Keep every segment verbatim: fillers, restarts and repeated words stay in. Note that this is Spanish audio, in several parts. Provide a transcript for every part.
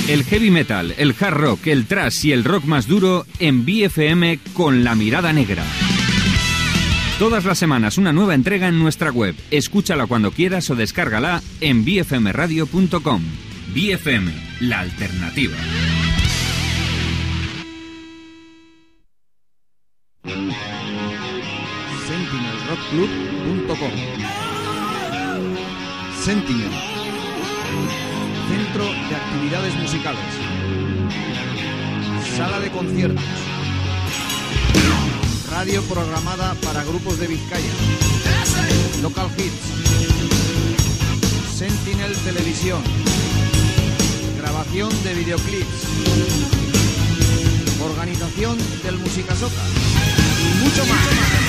El heavy metal, el hard rock, el thrash y el rock más duro en B F M con La Mirada Negra. Todas las semanas una nueva entrega en nuestra web. Escúchala cuando quieras o descárgala en b f m radio punto com. B F M, la alternativa. sentinel rock club punto com. Sentinel, centro de actividades musicales, sala de conciertos, radio programada para grupos de Vizcaya, local hits, Sentinel Televisión, grabación de videoclips, organización del Musicasoca y mucho más.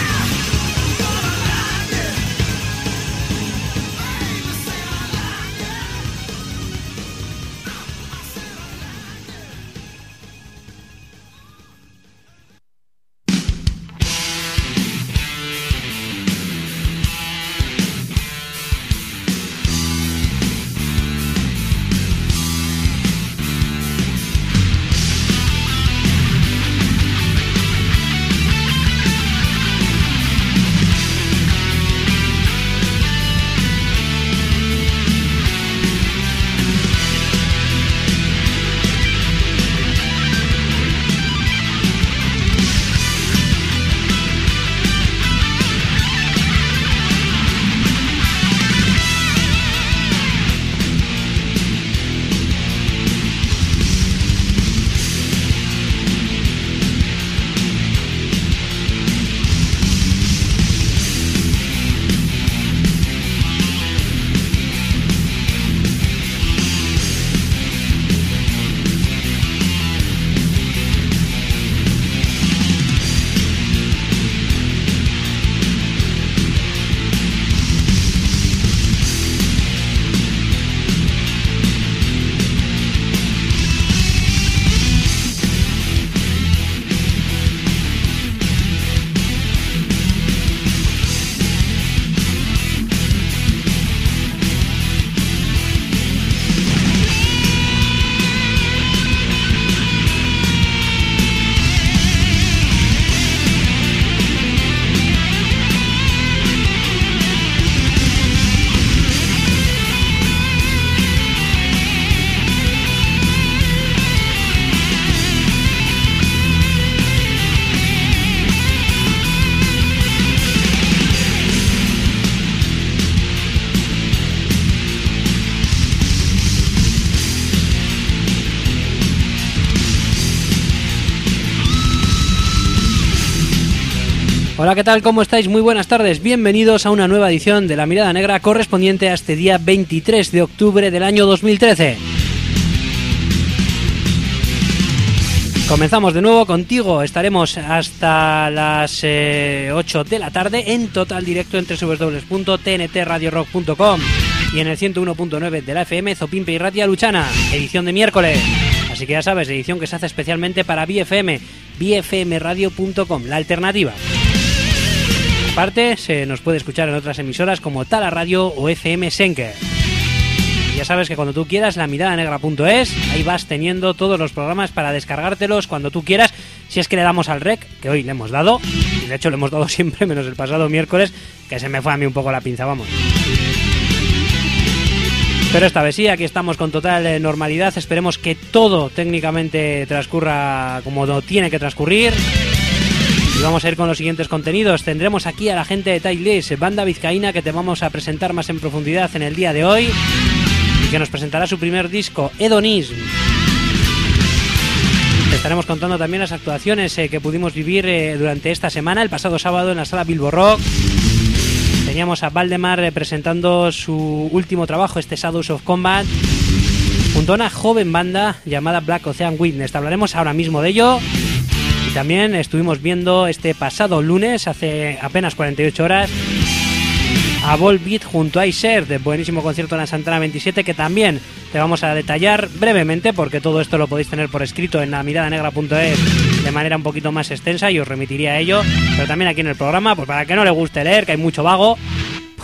Hola, ¿qué tal? ¿Cómo estáis? Muy buenas tardes. Bienvenidos a una nueva edición de La Mirada Negra correspondiente a este día veintitrés de octubre del año dos mil trece. Comenzamos de nuevo contigo. Estaremos hasta las eh, ocho de la tarde en total directo en doble u doble u doble u punto t n t radio rock punto com y en el ciento uno punto nueve de la F M Zopimpe y Ratia Luchana, edición de miércoles. Así que ya sabes, edición que se hace especialmente para B F M, b f m radio punto com, la alternativa. Aparte, se nos puede escuchar en otras emisoras como Tala Radio o F M Senker. Ya sabes que cuando tú quieras, la mirada negra punto es, ahí vas teniendo todos los programas para descargártelos cuando tú quieras, si es que le damos al rec, que hoy le hemos dado, y de hecho le hemos dado siempre, menos el pasado miércoles, que se me fue a mí un poco la pinza, vamos. Pero esta vez sí, aquí estamos con total normalidad, esperemos que todo técnicamente transcurra como no tiene que transcurrir. Y vamos a ir con los siguientes contenidos. Tendremos aquí a la gente de Taillis, banda vizcaína que te vamos a presentar más en profundidad en el día de hoy y que nos presentará su primer disco, Hedonism. Te estaremos contando también las actuaciones eh, que pudimos vivir eh, durante esta semana, el pasado sábado en la sala Bilbo Rock. Teníamos a Valdemar eh, presentando su último trabajo, este Shadows of Combat, junto a una joven banda llamada Black Ocean Witness. Te hablaremos ahora mismo de ello. También estuvimos viendo este pasado lunes, hace apenas cuarenta y ocho horas, a Volbeat junto a Iser, de buenísimo concierto en la Santana veintisiete, que también te vamos a detallar brevemente, porque todo esto lo podéis tener por escrito en la mirada negra punto es de manera un poquito más extensa y os remitiría a ello, pero también aquí en el programa, pues para que no le guste leer, que hay mucho vago,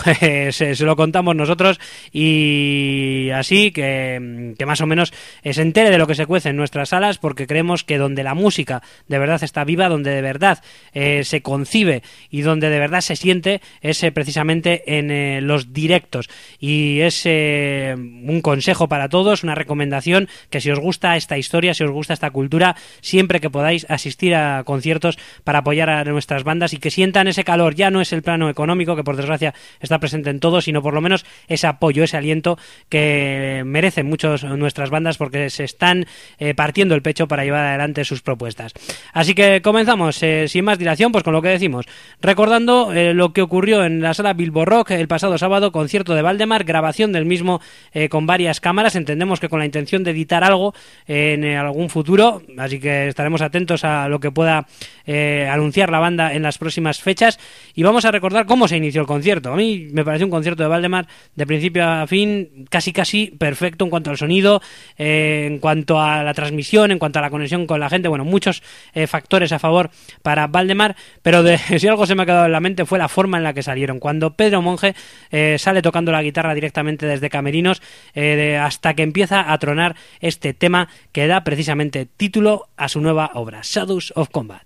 se, se lo contamos nosotros y así que, que más o menos se entere de lo que se cuece en nuestras salas, porque creemos que donde la música de verdad está viva, donde de verdad eh, se concibe y donde de verdad se siente es eh, precisamente en eh, los directos. Y es eh, un consejo para todos, una recomendación, que si os gusta esta historia, si os gusta esta cultura, siempre que podáis asistir a conciertos para apoyar a nuestras bandas y que sientan ese calor. Ya no es el plano económico, que por desgracia está presente en todo, sino por lo menos ese apoyo, ese aliento que merecen muchos nuestras bandas, porque se están eh, partiendo el pecho para llevar adelante sus propuestas. Así que comenzamos, eh, sin más dilación, pues con lo que decimos, recordando eh, lo que ocurrió en la sala Bilbo Rock el pasado sábado, concierto de Valdemar, grabación del mismo eh, con varias cámaras, entendemos que con la intención de editar algo eh, en algún futuro, así que estaremos atentos a lo que pueda eh, anunciar la banda en las próximas fechas, y vamos a recordar cómo se inició el concierto. A mí me pareció un concierto de Valdemar de principio a fin casi casi perfecto en cuanto al sonido, eh, en cuanto a la transmisión, en cuanto a la conexión con la gente, bueno, muchos eh, factores a favor para Valdemar, pero de, si algo se me ha quedado en la mente fue la forma en la que salieron. Cuando Pedro Monge eh, sale tocando la guitarra directamente desde camerinos eh, de, hasta que empieza a tronar este tema que da precisamente título a su nueva obra, Shadows of Combat.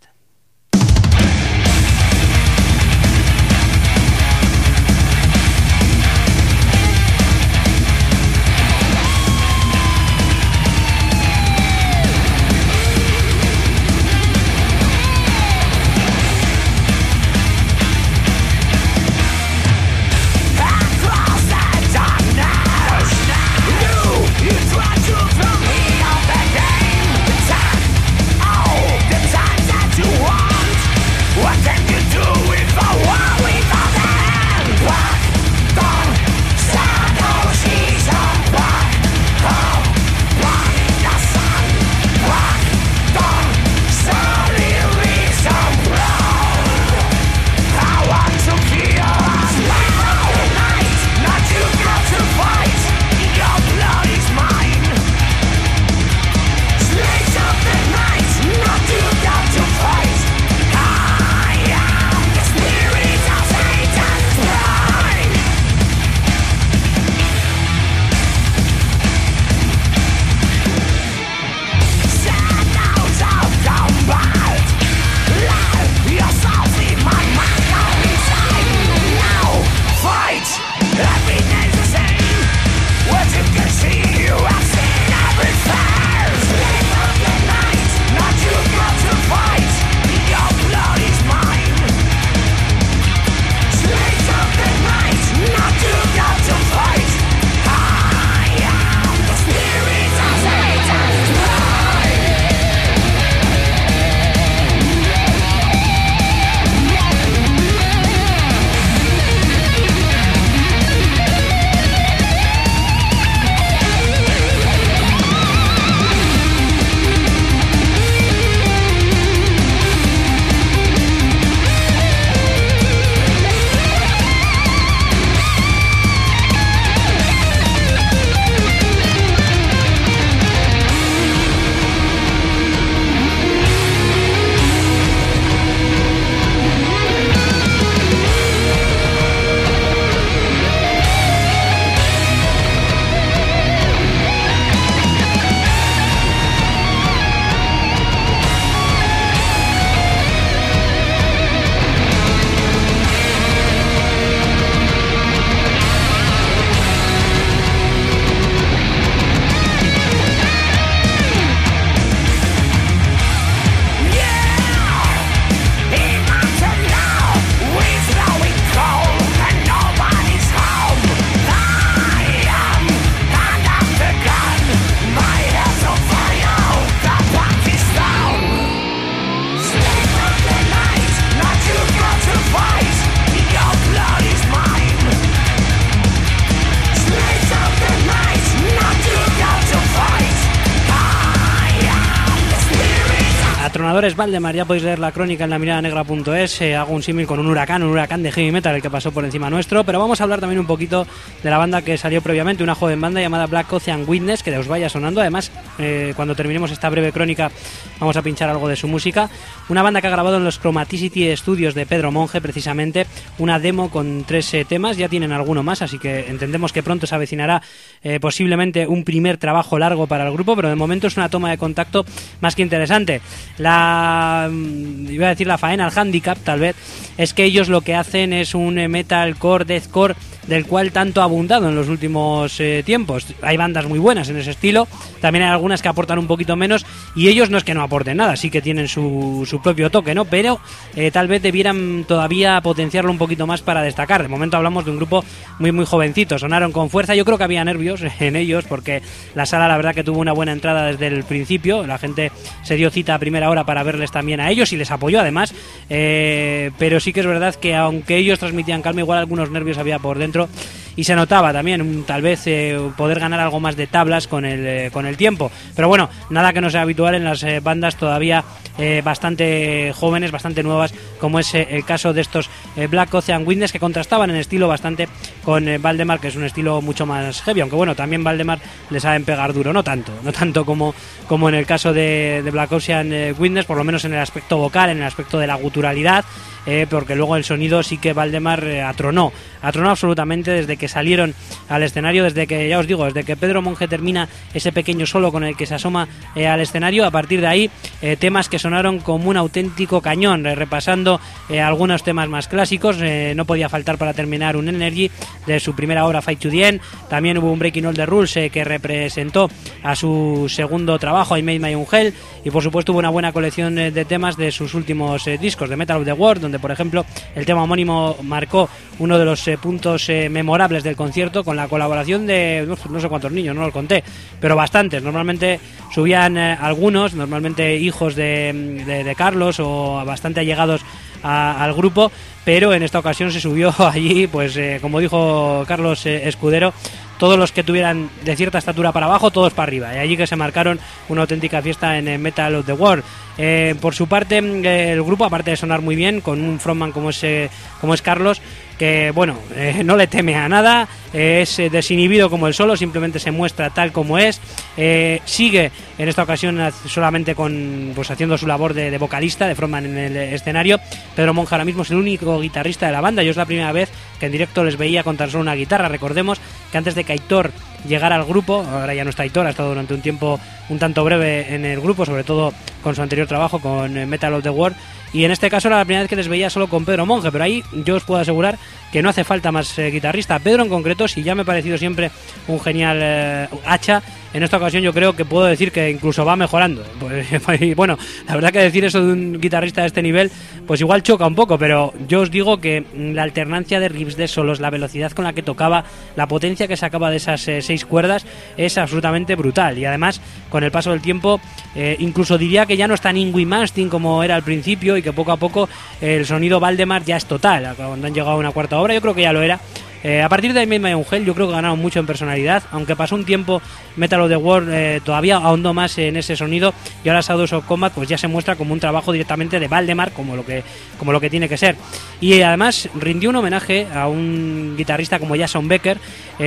To Atronadores Valdemar, ya podéis leer la crónica en la mirada negra punto es. Eh, hago un símil con un huracán, un huracán de heavy metal el que pasó por encima nuestro, pero vamos a hablar también un poquito de la banda que salió previamente, una joven banda llamada Black Ocean Witness, que os vaya sonando. Además, eh, cuando terminemos esta breve crónica vamos a pinchar algo de su música. Una banda que ha grabado en los Chromaticity Studios de Pedro Monge, precisamente, una demo con tres eh, temas, ya tienen alguno más, así que entendemos que pronto se avecinará eh, posiblemente un primer trabajo largo para el grupo, pero de momento es una toma de contacto más que interesante. La, iba a decir la faena, el handicap tal vez, es que ellos lo que hacen es un metalcore, deathcore, del cual tanto ha abundado en los últimos eh, tiempos. Hay bandas muy buenas en ese estilo, también hay algunas que aportan un poquito menos, y ellos no es que no aporten nada, sí que tienen su, su propio toque, ¿no? Pero eh, tal vez debieran todavía potenciarlo un poquito más para destacar. De momento hablamos de un grupo muy muy jovencito, sonaron con fuerza, yo creo que había nervios en ellos, porque la sala la verdad que tuvo una buena entrada desde el principio, la gente se dio cita a primera hora para verles también a ellos y les apoyó además, eh, pero sí que es verdad que aunque ellos transmitían calma, igual algunos nervios había por dentro, y se notaba también tal vez eh, poder ganar algo más de tablas con el, eh, con el tiempo, pero bueno, nada que no sea habitual en las eh, bandas todavía eh, bastante jóvenes, bastante nuevas, como es eh, el caso de estos eh, Black Ocean Witness, que contrastaban en estilo bastante con eh, Valdemar, que es un estilo mucho más heavy, aunque bueno, también Valdemar les saben pegar duro, no tanto, no tanto como, como en el caso de, de Black Ocean eh, Witness, por lo menos en el aspecto vocal, en el aspecto de la guturalidad, eh, porque luego el sonido sí que Valdemar eh, atronó, atronó absolutamente desde que salieron al escenario, desde que, ya os digo, desde que Pedro Monge termina ese pequeño solo con el que se asoma eh, al escenario. A partir de ahí, eh, temas que sonaron como un auténtico cañón, eh, repasando eh, algunos temas más clásicos. Eh, no podía faltar para terminar un Energy de su primera obra, Fight to the End. También hubo un Breaking All the Rules eh, que representó a su segundo trabajo, I Made My Own Hell, y por supuesto hubo una buena colección eh, de temas de sus últimos eh, discos, de Metal of the World, donde por ejemplo el tema homónimo marcó uno de los eh, puntos eh, memorables del concierto, con la colaboración de no, no sé cuántos niños, no los conté, pero bastantes. Normalmente subían eh, algunos, normalmente hijos de, de, de Carlos o bastante allegados a, al grupo, pero en esta ocasión se subió allí, pues eh, como dijo Carlos eh, Escudero, todos los que tuvieran de cierta estatura para abajo, todos para arriba, y allí que se marcaron una auténtica fiesta en Metal of the World. Eh, por su parte, eh, el grupo, aparte de sonar muy bien, con un frontman como es, eh, como es Carlos, que bueno, eh, no le teme a nada, eh, es eh, desinhibido como el solo, simplemente se muestra tal como es, eh, sigue en esta ocasión solamente con, pues haciendo su labor de, de vocalista, de frontman en el escenario. Pedro Monge ahora mismo es el único guitarrista de la banda, yo es la primera vez que en directo les veía con tan solo una guitarra. Recordemos que antes de que Aitor llegara al grupo, ahora ya no está Aitor, ha estado durante un tiempo un tanto breve en el grupo, sobre todo con su anterior trabajo con Metal of the World, y en este caso era la primera vez que les veía solo con Pedro Monge, pero ahí yo os puedo asegurar que no hace falta más eh, guitarrista. Pedro en concreto, si ya me ha parecido siempre un genial eh, hacha, en esta ocasión yo creo que puedo decir que incluso va mejorando. Pues, y bueno, la verdad que decir eso de un guitarrista de este nivel, pues igual choca un poco, pero yo os digo que la alternancia de riffs, de solos, la velocidad con la que tocaba, la potencia que sacaba de esas eh, seis cuerdas es absolutamente brutal, y además con el paso del tiempo eh, incluso diría que ya no es tan Yngwie Malmsteen como era al principio, y que poco a poco eh, el sonido Valdemar ya es total. Cuando han llegado a una cuarta obra yo creo que ya lo era. Eh, a partir de I Made My Own Hell yo creo que ganaron mucho en personalidad, aunque pasó un tiempo Metal of the World eh, todavía ahondó más en ese sonido, y ahora Shadows of Combat pues ya se muestra como un trabajo directamente de Valdemar, como lo que, como lo que tiene que ser. Y además rindió un homenaje a un guitarrista como Jason Becker,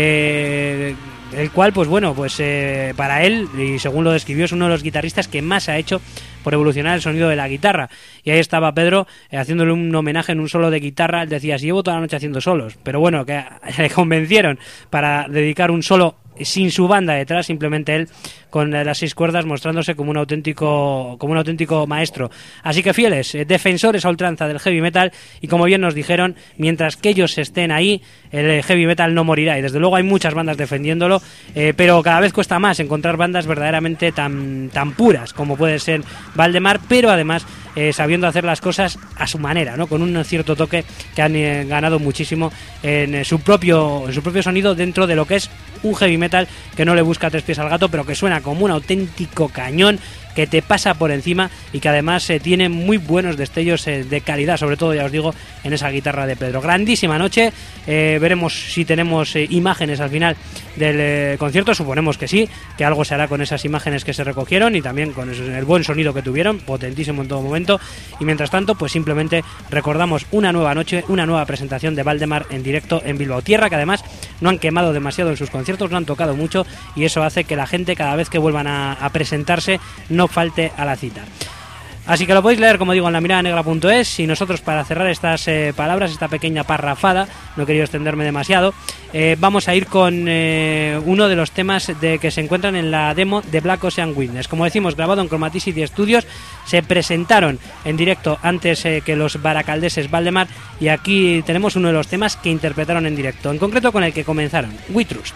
eh, el cual pues bueno, pues eh, para él, y según lo describió, es uno de los guitarristas que más ha hecho por evolucionar el sonido de la guitarra. Y ahí estaba Pedro eh, haciéndole un homenaje en un solo de guitarra. Él decía, si llevo toda la noche haciendo solos, pero bueno, que le convencieron para dedicar un solo sin su banda detrás, simplemente él con las seis cuerdas, mostrándose como un auténtico como un auténtico maestro. Así que fieles, eh, defensores a ultranza del heavy metal, y como bien nos dijeron, mientras que ellos estén ahí, el heavy metal no morirá, y desde luego hay muchas bandas defendiéndolo, eh, pero cada vez cuesta más encontrar bandas verdaderamente tan, tan puras como puede ser Valdemar, pero además eh, sabiendo hacer las cosas a su manera, ¿no? Con un cierto toque que han eh, ganado muchísimo en eh, su propio en su propio sonido, dentro de lo que es un heavy metal que no le busca tres pies al gato, pero que suena como un auténtico cañón, que que te pasa por encima y que además eh, tiene muy buenos destellos eh, de calidad, sobre todo, ya os digo, en esa guitarra de Pedro. Grandísima noche, eh, veremos si tenemos eh, imágenes al final del eh, concierto, suponemos que sí, que algo se hará con esas imágenes que se recogieron y también con el buen sonido que tuvieron, potentísimo en todo momento. Y mientras tanto, pues simplemente recordamos una nueva noche, una nueva presentación de Valdemar en directo en Bilbao. Tierra que además no han quemado demasiado en sus conciertos, no han tocado mucho y eso hace que la gente, cada vez que vuelvan a, a presentarse, no falte a la cita. Así que lo podéis leer, como digo, en la mirada negra punto es. Y nosotros, para cerrar estas eh, palabras, esta pequeña parrafada, no he querido extenderme demasiado, eh, vamos a ir con eh, uno de los temas de que se encuentran en la demo de Black Ocean Witness. Como decimos, grabado en Chromaticity Studios, se presentaron en directo antes eh, que los baracaldeses Valdemar, y aquí tenemos uno de los temas que interpretaron en directo, en concreto con el que comenzaron, We Trust.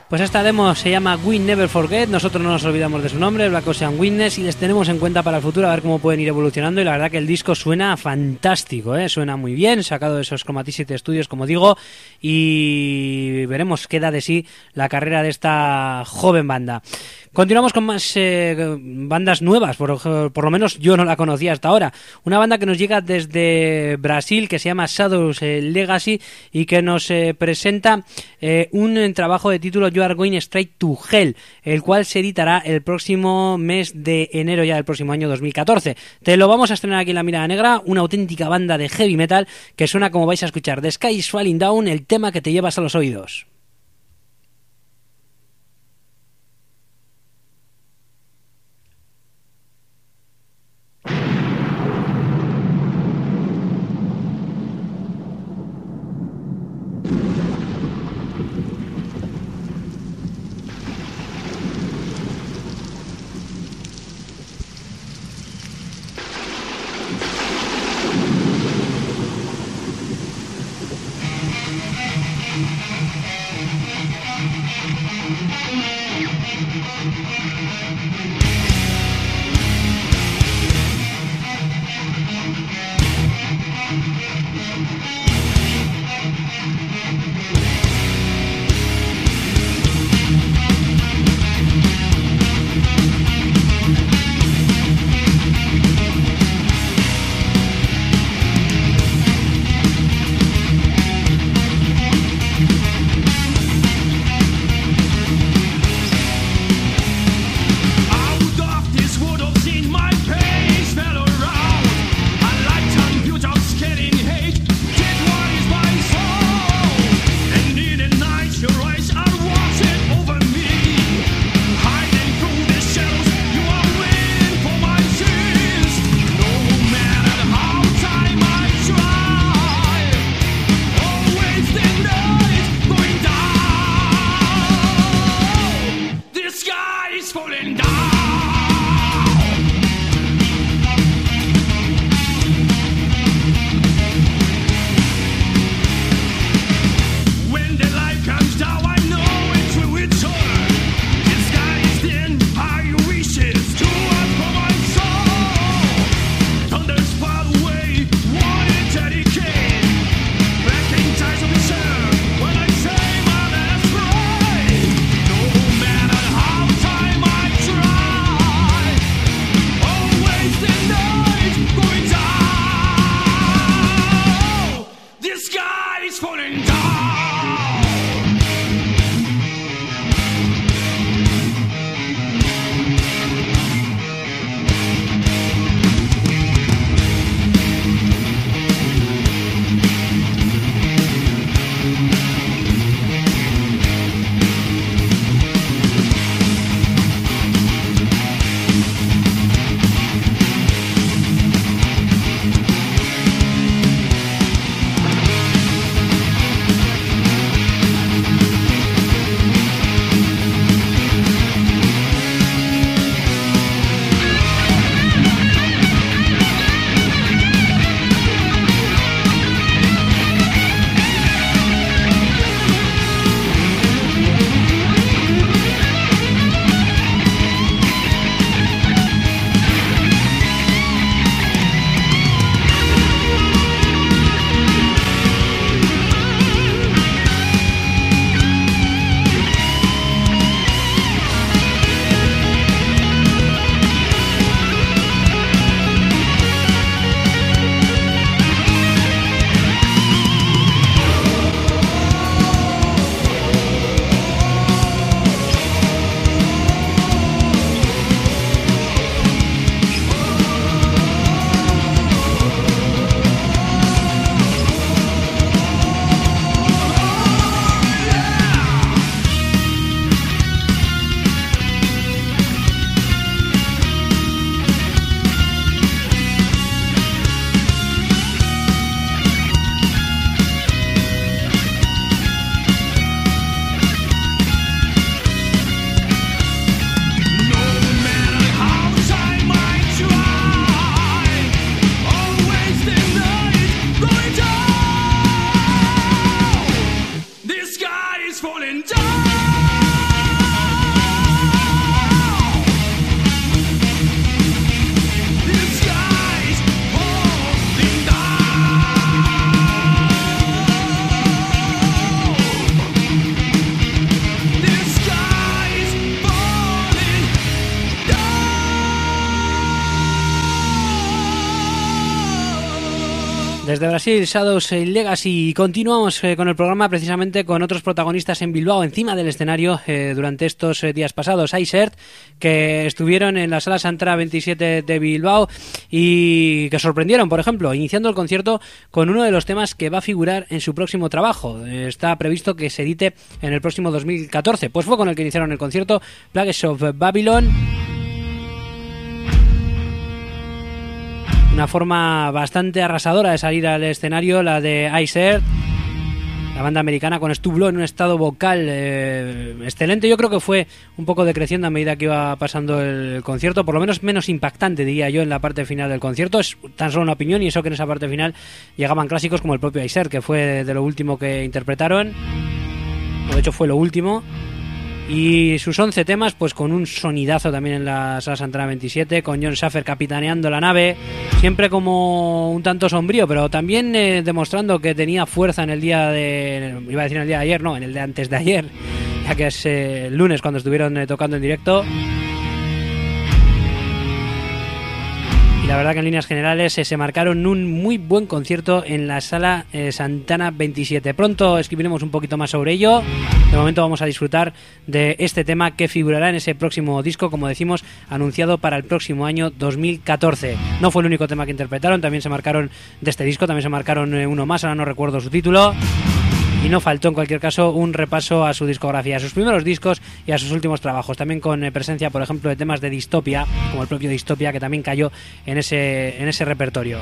Pues esta demo se llama We Never Forget, nosotros no nos olvidamos de su nombre, Black Ocean Witness, y les tenemos en cuenta para el futuro a ver cómo pueden ir evolucionando, y la verdad que el disco suena fantástico, ¿eh? Suena muy bien, sacado de esos Chromaticity Studios, como digo, y veremos qué da de sí la carrera de esta joven banda. Continuamos con más eh, bandas nuevas, por, por lo menos yo no la conocía hasta ahora. Una banda que nos llega desde Brasil, que se llama Shadows eh, Legacy, y que nos eh, presenta eh, un eh, trabajo de título You Are Going Straight to Hell, el cual se editará el próximo mes de enero ya del próximo año dos mil catorce. Te lo vamos a estrenar aquí en La Mirada Negra, una auténtica banda de heavy metal que suena como vais a escuchar. The Sky is Falling Down, el tema que te llevas a los oídos. Desde Brasil, Shadows Legacy. Continuamos eh, con el programa, precisamente con otros protagonistas en Bilbao, encima del escenario, eh, durante estos eh, días pasados. Icert, que estuvieron en la Sala Santana veintisiete de Bilbao y que sorprendieron, por ejemplo, iniciando el concierto con uno de los temas que va a figurar en su próximo trabajo. Eh, está previsto que se edite en el próximo dos mil catorce. Pues fue con el que iniciaron el concierto, Plagues of Babylon. Una forma bastante arrasadora de salir al escenario, la de Icert, la banda americana, con Stu Blow en un estado vocal eh, excelente. Yo creo que fue un poco decreciendo a medida que iba pasando el concierto, por lo menos menos impactante, diría yo, en la parte final del concierto. Es tan solo una opinión, y eso que en esa parte final llegaban clásicos como el propio Icert, que fue de lo último que interpretaron, o de hecho fue lo último. Y sus once temas, pues con un sonidazo también en la Sala Santana veintisiete, con Jon Schaffer capitaneando la nave, siempre como un tanto sombrío, pero también eh, demostrando que tenía fuerza en el día de... iba a decir en el día de ayer, no, en el de antes de ayer, ya que es eh, el lunes cuando estuvieron eh, tocando en directo. Y la verdad que en líneas generales eh, se marcaron un muy buen concierto en la Sala eh, Santana veintisiete. Pronto escribiremos un poquito más sobre ello. De momento vamos a disfrutar de este tema que figurará en ese próximo disco, como decimos, anunciado para el próximo año dos mil catorce. No fue el único tema que interpretaron, también se marcaron de este disco, también se marcaron eh, uno más, ahora no recuerdo su título. Y no faltó, en cualquier caso, un repaso a su discografía, a sus primeros discos y a sus últimos trabajos. También con eh, presencia, por ejemplo, de temas de Dystopia, como el propio Dystopia, que también cayó en ese, en ese repertorio.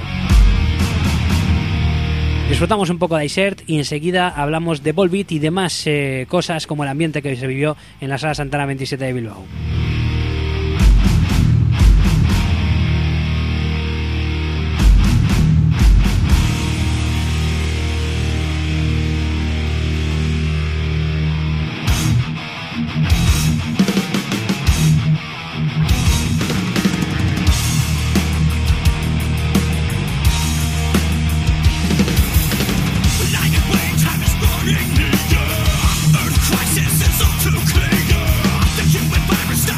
Disfrutamos un poco de Icert y enseguida hablamos de Volbeat y demás eh, cosas, como el ambiente que se vivió en la Sala Santana veintisiete de Bilbao. Crisis is all too clear. The human virus.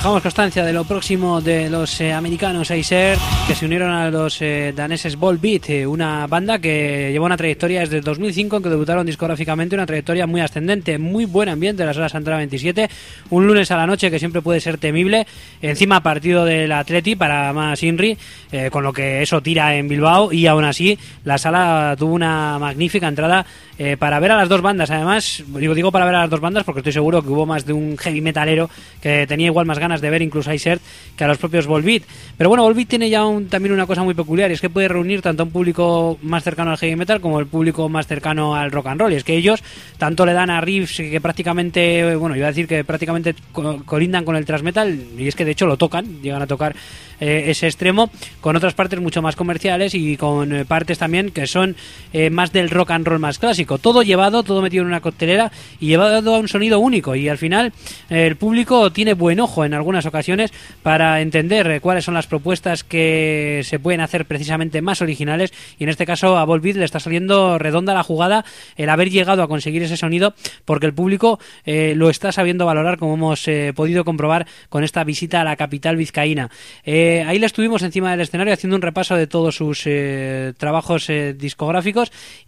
Dejamos constancia de lo próximo de los eh, americanos Acer, que se unieron a los eh, daneses Volbeat, eh, una banda que lleva una trayectoria desde el dos mil cinco, en que debutaron discográficamente, una trayectoria muy ascendente, muy buen ambiente en la Sala Santana veintisiete, un lunes a la noche que siempre puede ser temible, encima partido del Atleti para más Inri, eh, con lo que eso tira en Bilbao, y aún así la sala tuvo una magnífica entrada eh, para ver a las dos bandas. Además, digo, digo para ver a las dos bandas porque estoy seguro que hubo más de un heavy metalero que tenía igual más ganas de ver incluso a Acer que a los propios Volbeat. Pero bueno, Volbeat tiene ya un, también una cosa muy peculiar, y es que puede reunir tanto a un público más cercano al heavy metal como el público más cercano al rock and roll. Y es que ellos tanto le dan a riffs que prácticamente, bueno, iba a decir que prácticamente colindan con el thrash metal, y es que de hecho lo tocan, llegan a tocar eh, ese extremo, con otras partes mucho más comerciales y con eh, partes también que son eh, más del rock and roll más clásico. Todo llevado, todo metido en una coctelera y llevado a un sonido único, y al final eh, el público tiene buen ojo en algunas ocasiones para entender eh, cuáles son las propuestas que se pueden hacer precisamente más originales, y en este caso a Volbeat le está saliendo redonda la jugada el haber llegado a conseguir ese sonido, porque el público eh, lo está sabiendo valorar, como hemos eh, podido comprobar con esta visita a la capital vizcaína. Eh, ahí le estuvimos encima del escenario haciendo un repaso de todos sus eh, trabajos eh, discográficos,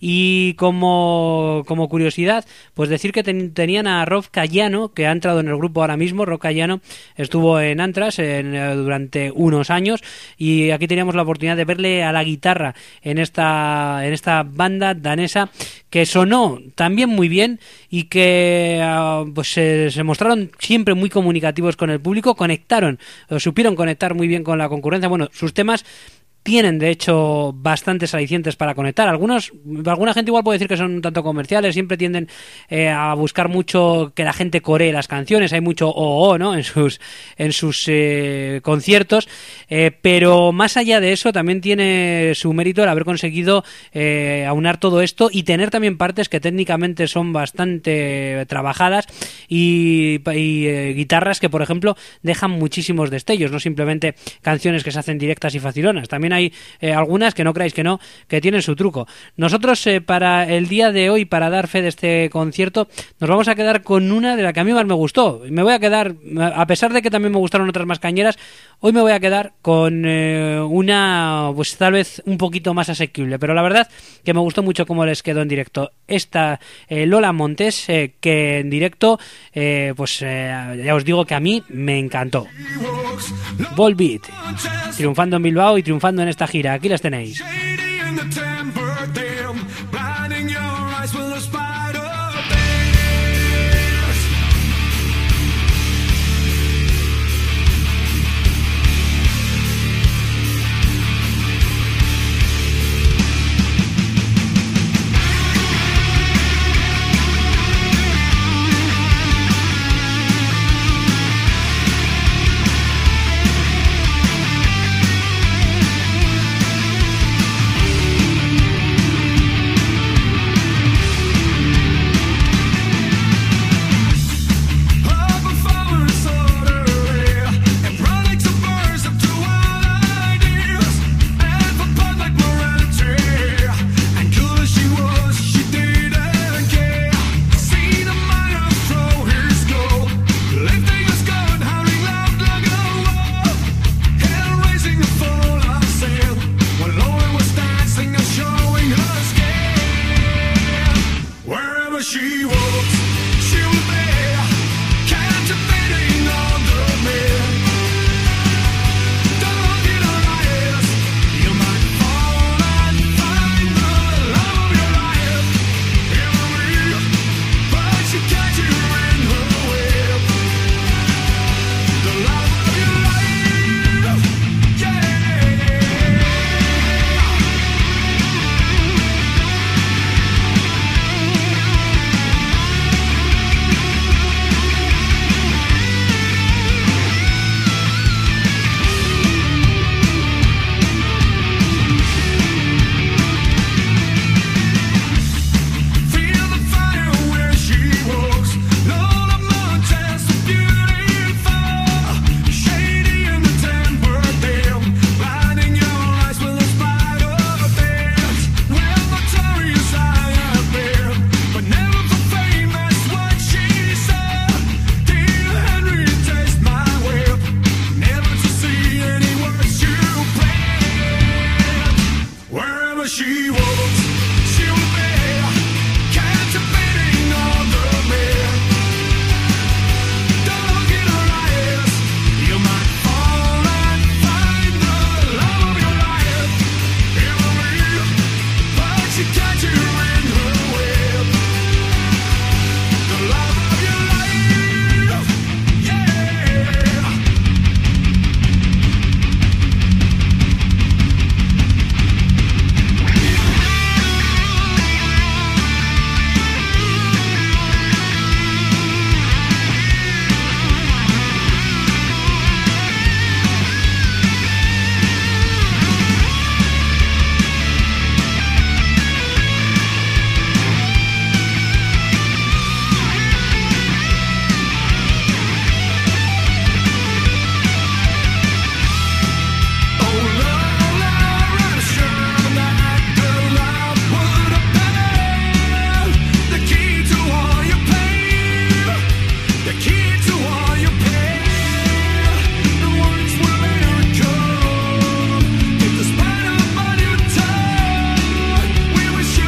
y como, como curiosidad, pues decir que ten, tenían a Rob Cayano, que ha entrado en el grupo ahora mismo. Rob Cayano estuvo en Antras en, eh, durante unos años, y aquí teníamos la oportunidad de verle a la guitarra en esta, en esta banda danesa, que sonó también muy bien y que uh, pues se, se mostraron siempre muy comunicativos con el público, conectaron, supieron conectar muy bien con la concurrencia. Bueno, sus temas tienen de hecho bastantes alicientes para conectar. Algunos, alguna gente igual puede decir que son un tanto comerciales, siempre tienden eh, a buscar mucho que la gente coree las canciones, hay mucho o oh, ¿no? en sus en sus eh, conciertos, eh, pero más allá de eso también tiene su mérito el haber conseguido eh, aunar todo esto y tener también partes que técnicamente son bastante trabajadas, y, y eh, guitarras que por ejemplo dejan muchísimos destellos, no simplemente canciones que se hacen directas y facilonas. También hay eh, algunas que no creáis que no, que tienen su truco. Nosotros eh, para el día de hoy, para dar fe de este concierto, nos vamos a quedar con una de la que a mí más me gustó. Me voy a quedar, a pesar de que también me gustaron otras más cañeras, hoy me voy a quedar con eh, una, pues tal vez un poquito más asequible, pero la verdad que me gustó mucho cómo les quedó en directo. Esta eh, Lola Montes, eh, que en directo, eh, pues eh, ya os digo que a mí me encantó. Volbeat, triunfando en Bilbao y triunfando en esta gira. Aquí las tenéis.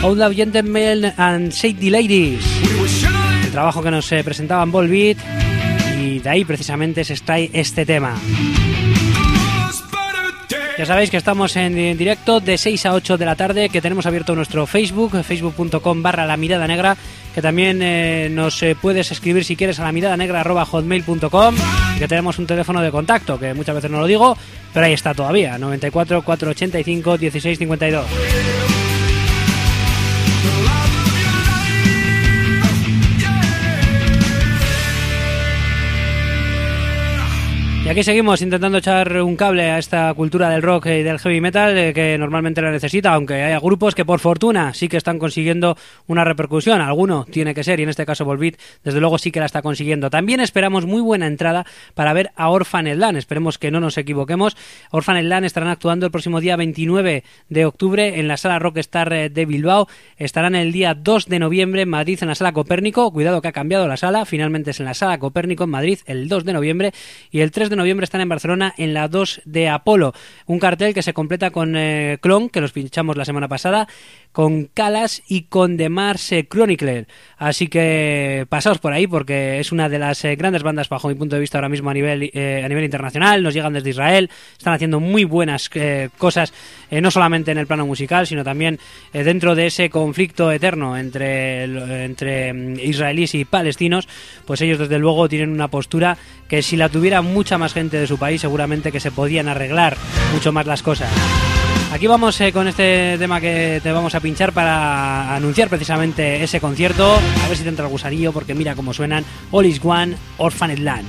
Hold Up Gentlemen and Shady Ladies, el trabajo que nos eh, presentaban Volbeat, y de ahí precisamente se extrae este tema. Ya sabéis que estamos en, en directo de seis a ocho de la tarde, que tenemos abierto nuestro Facebook, facebook punto com barra La Mirada Negra, que también eh, nos eh, puedes escribir si quieres a la mirada negra arroba hotmail punto com, y que tenemos un teléfono de contacto, que muchas veces no lo digo, pero ahí está todavía, noventa y cuatro, cuatrocientos ochenta y cinco, dieciséis cincuenta y dos. Y aquí seguimos intentando echar un cable a esta cultura del rock y del heavy metal eh, que normalmente la necesita, aunque haya grupos que por fortuna sí que están consiguiendo una repercusión. Alguno tiene que ser, y en este caso Volbeat desde luego sí que la está consiguiendo. También esperamos muy buena entrada para ver a Orphaned Land, esperemos que no nos equivoquemos. Orphaned Land estarán actuando el próximo día veintinueve de octubre en la Sala Rockstar de Bilbao. Estarán el día dos de noviembre en Madrid en la Sala Copérnico. Cuidado que ha cambiado la sala, finalmente es en la Sala Copérnico en Madrid el dos de noviembre, y el tres de noviembre están en Barcelona en la dos de Apolo. Un cartel que se completa con eh, Clon, que los pinchamos la semana pasada, con Calas y con The Mars eh, Chronicler. Así que pasaos por ahí, porque es una de las eh, grandes bandas bajo mi punto de vista ahora mismo a nivel eh, a nivel internacional. Nos llegan desde Israel, están haciendo muy buenas eh, cosas, eh, no solamente en el plano musical, sino también eh, dentro de ese conflicto eterno entre, entre mm, israelíes y palestinos. Pues ellos desde luego tienen una postura que si la tuviera mucha más gente de su país seguramente que se podían arreglar mucho más las cosas. Aquí vamos eh, con este tema que te vamos a pinchar para anunciar precisamente ese concierto, a ver si te entra el gusanillo, porque mira cómo suenan. All Is One, Orphaned Land.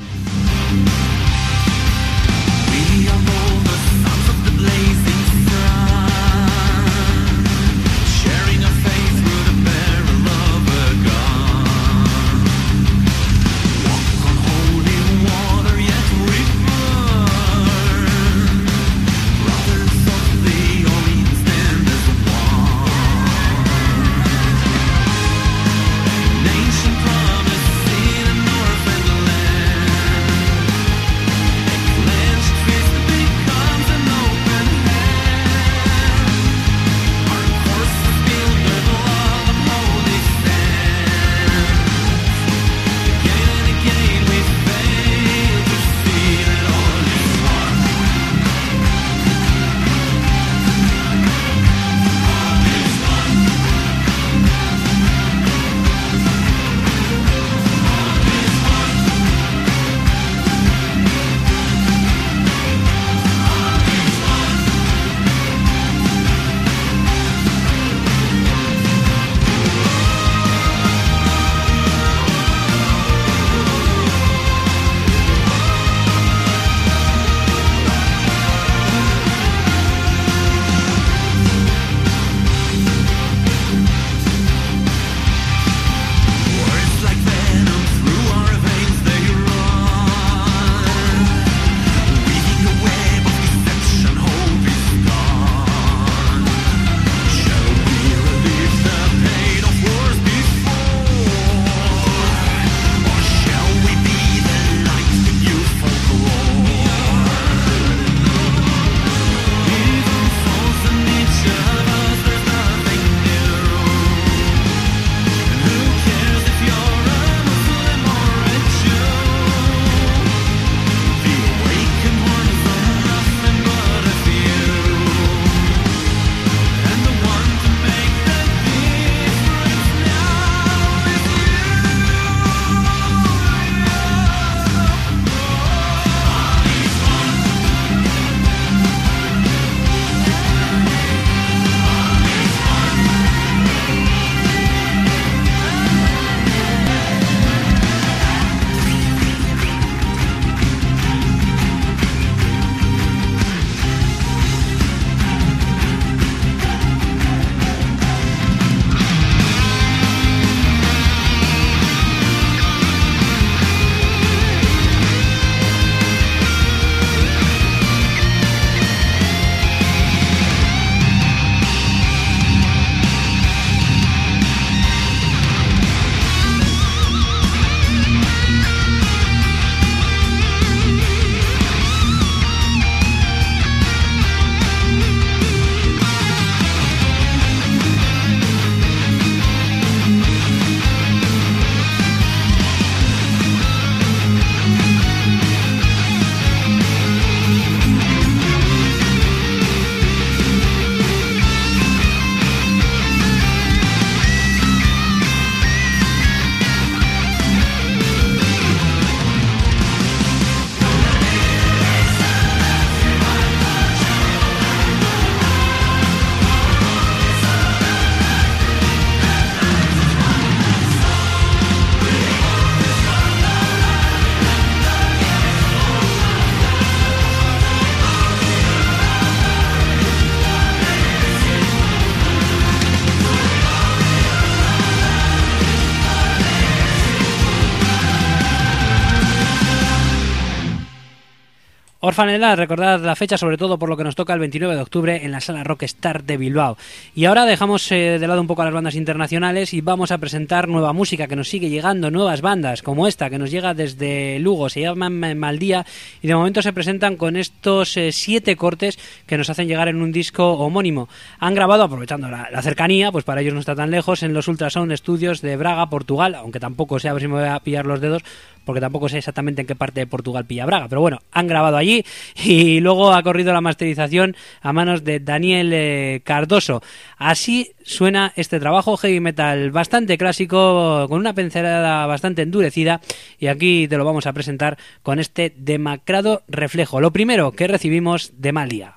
Orfanella, recordad la fecha, sobre todo por lo que nos toca el veintinueve de octubre en la Sala Rockstar de Bilbao. Y ahora dejamos eh, de lado un poco a las bandas internacionales y vamos a presentar nueva música que nos sigue llegando, nuevas bandas como esta que nos llega desde Lugo, se llaman Maldía y de momento se presentan con estos eh, siete cortes que nos hacen llegar en un disco homónimo. Han grabado, aprovechando la, la cercanía, pues para ellos no está tan lejos, en los Ultrasound Studios de Braga, Portugal, aunque tampoco sé, a ver si me voy a pillar los dedos, porque tampoco sé exactamente en qué parte de Portugal pilla Braga, pero bueno, han grabado allí y luego ha corrido la masterización a manos de Daniel eh, Cardoso. Así suena este trabajo, heavy metal bastante clásico, con una pincelada bastante endurecida, y aquí te lo vamos a presentar con este demacrado reflejo. Lo primero que recibimos de Maldía.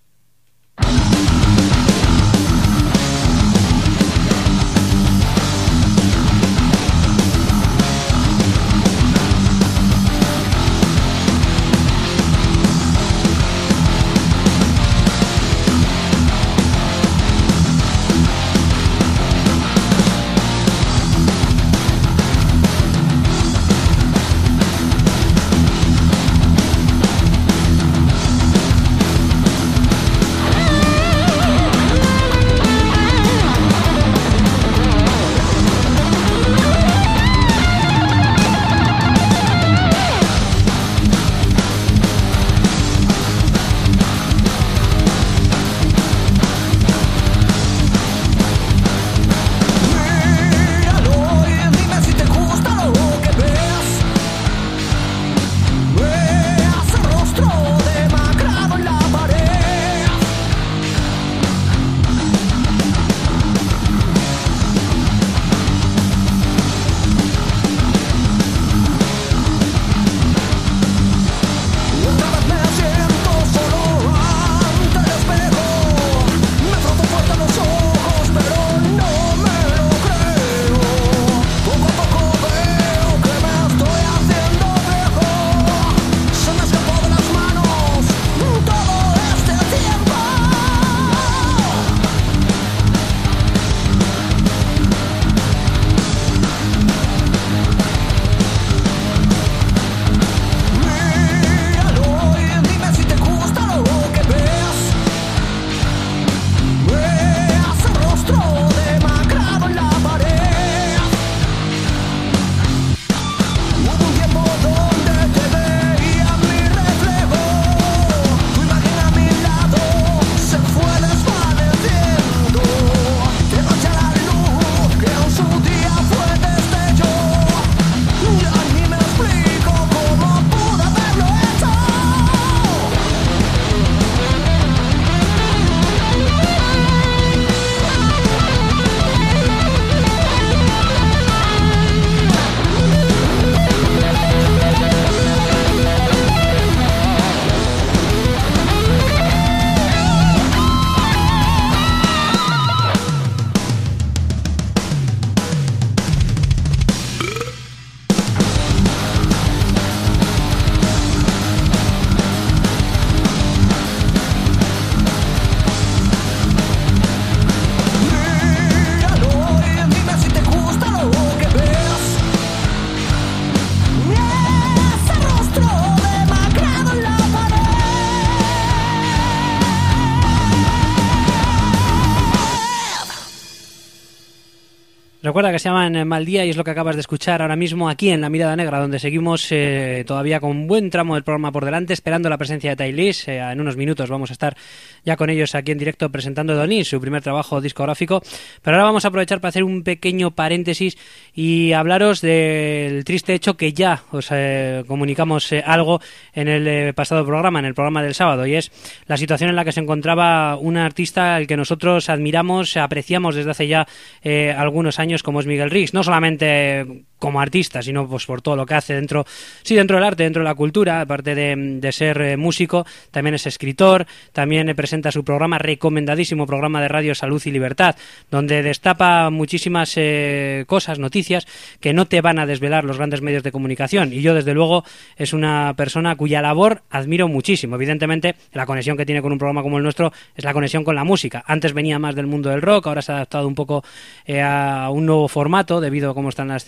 Recuerda que se llaman Maldía y es lo que acabas de escuchar ahora mismo aquí en La Mirada Negra, donde seguimos eh, todavía con un buen tramo del programa por delante, esperando la presencia de Tailis. Eh, en unos minutos vamos a estar ya con ellos aquí en directo presentando Donis, su primer trabajo discográfico. Pero ahora vamos a aprovechar para hacer un pequeño paréntesis y hablaros del triste hecho que ya os eh, comunicamos eh, algo en el eh, pasado programa, en el programa del sábado, y es la situación en la que se encontraba un artista al que nosotros admiramos, apreciamos desde hace ya eh, algunos años, como es Miguel Rix, no solamente como artista, sino pues por todo lo que hace dentro, sí, dentro del arte, dentro de la cultura, aparte de, de ser eh, músico, también es escritor, también eh, presenta su programa, recomendadísimo programa de radio Salud y Libertad, donde destapa muchísimas eh, cosas, noticias, que no te van a desvelar los grandes medios de comunicación, y yo desde luego es una persona cuya labor admiro muchísimo. Evidentemente la conexión que tiene con un programa como el nuestro es la conexión con la música. Antes venía más del mundo del rock, ahora se ha adaptado un poco eh, a un nuevo formato debido a cómo están las circunstancias,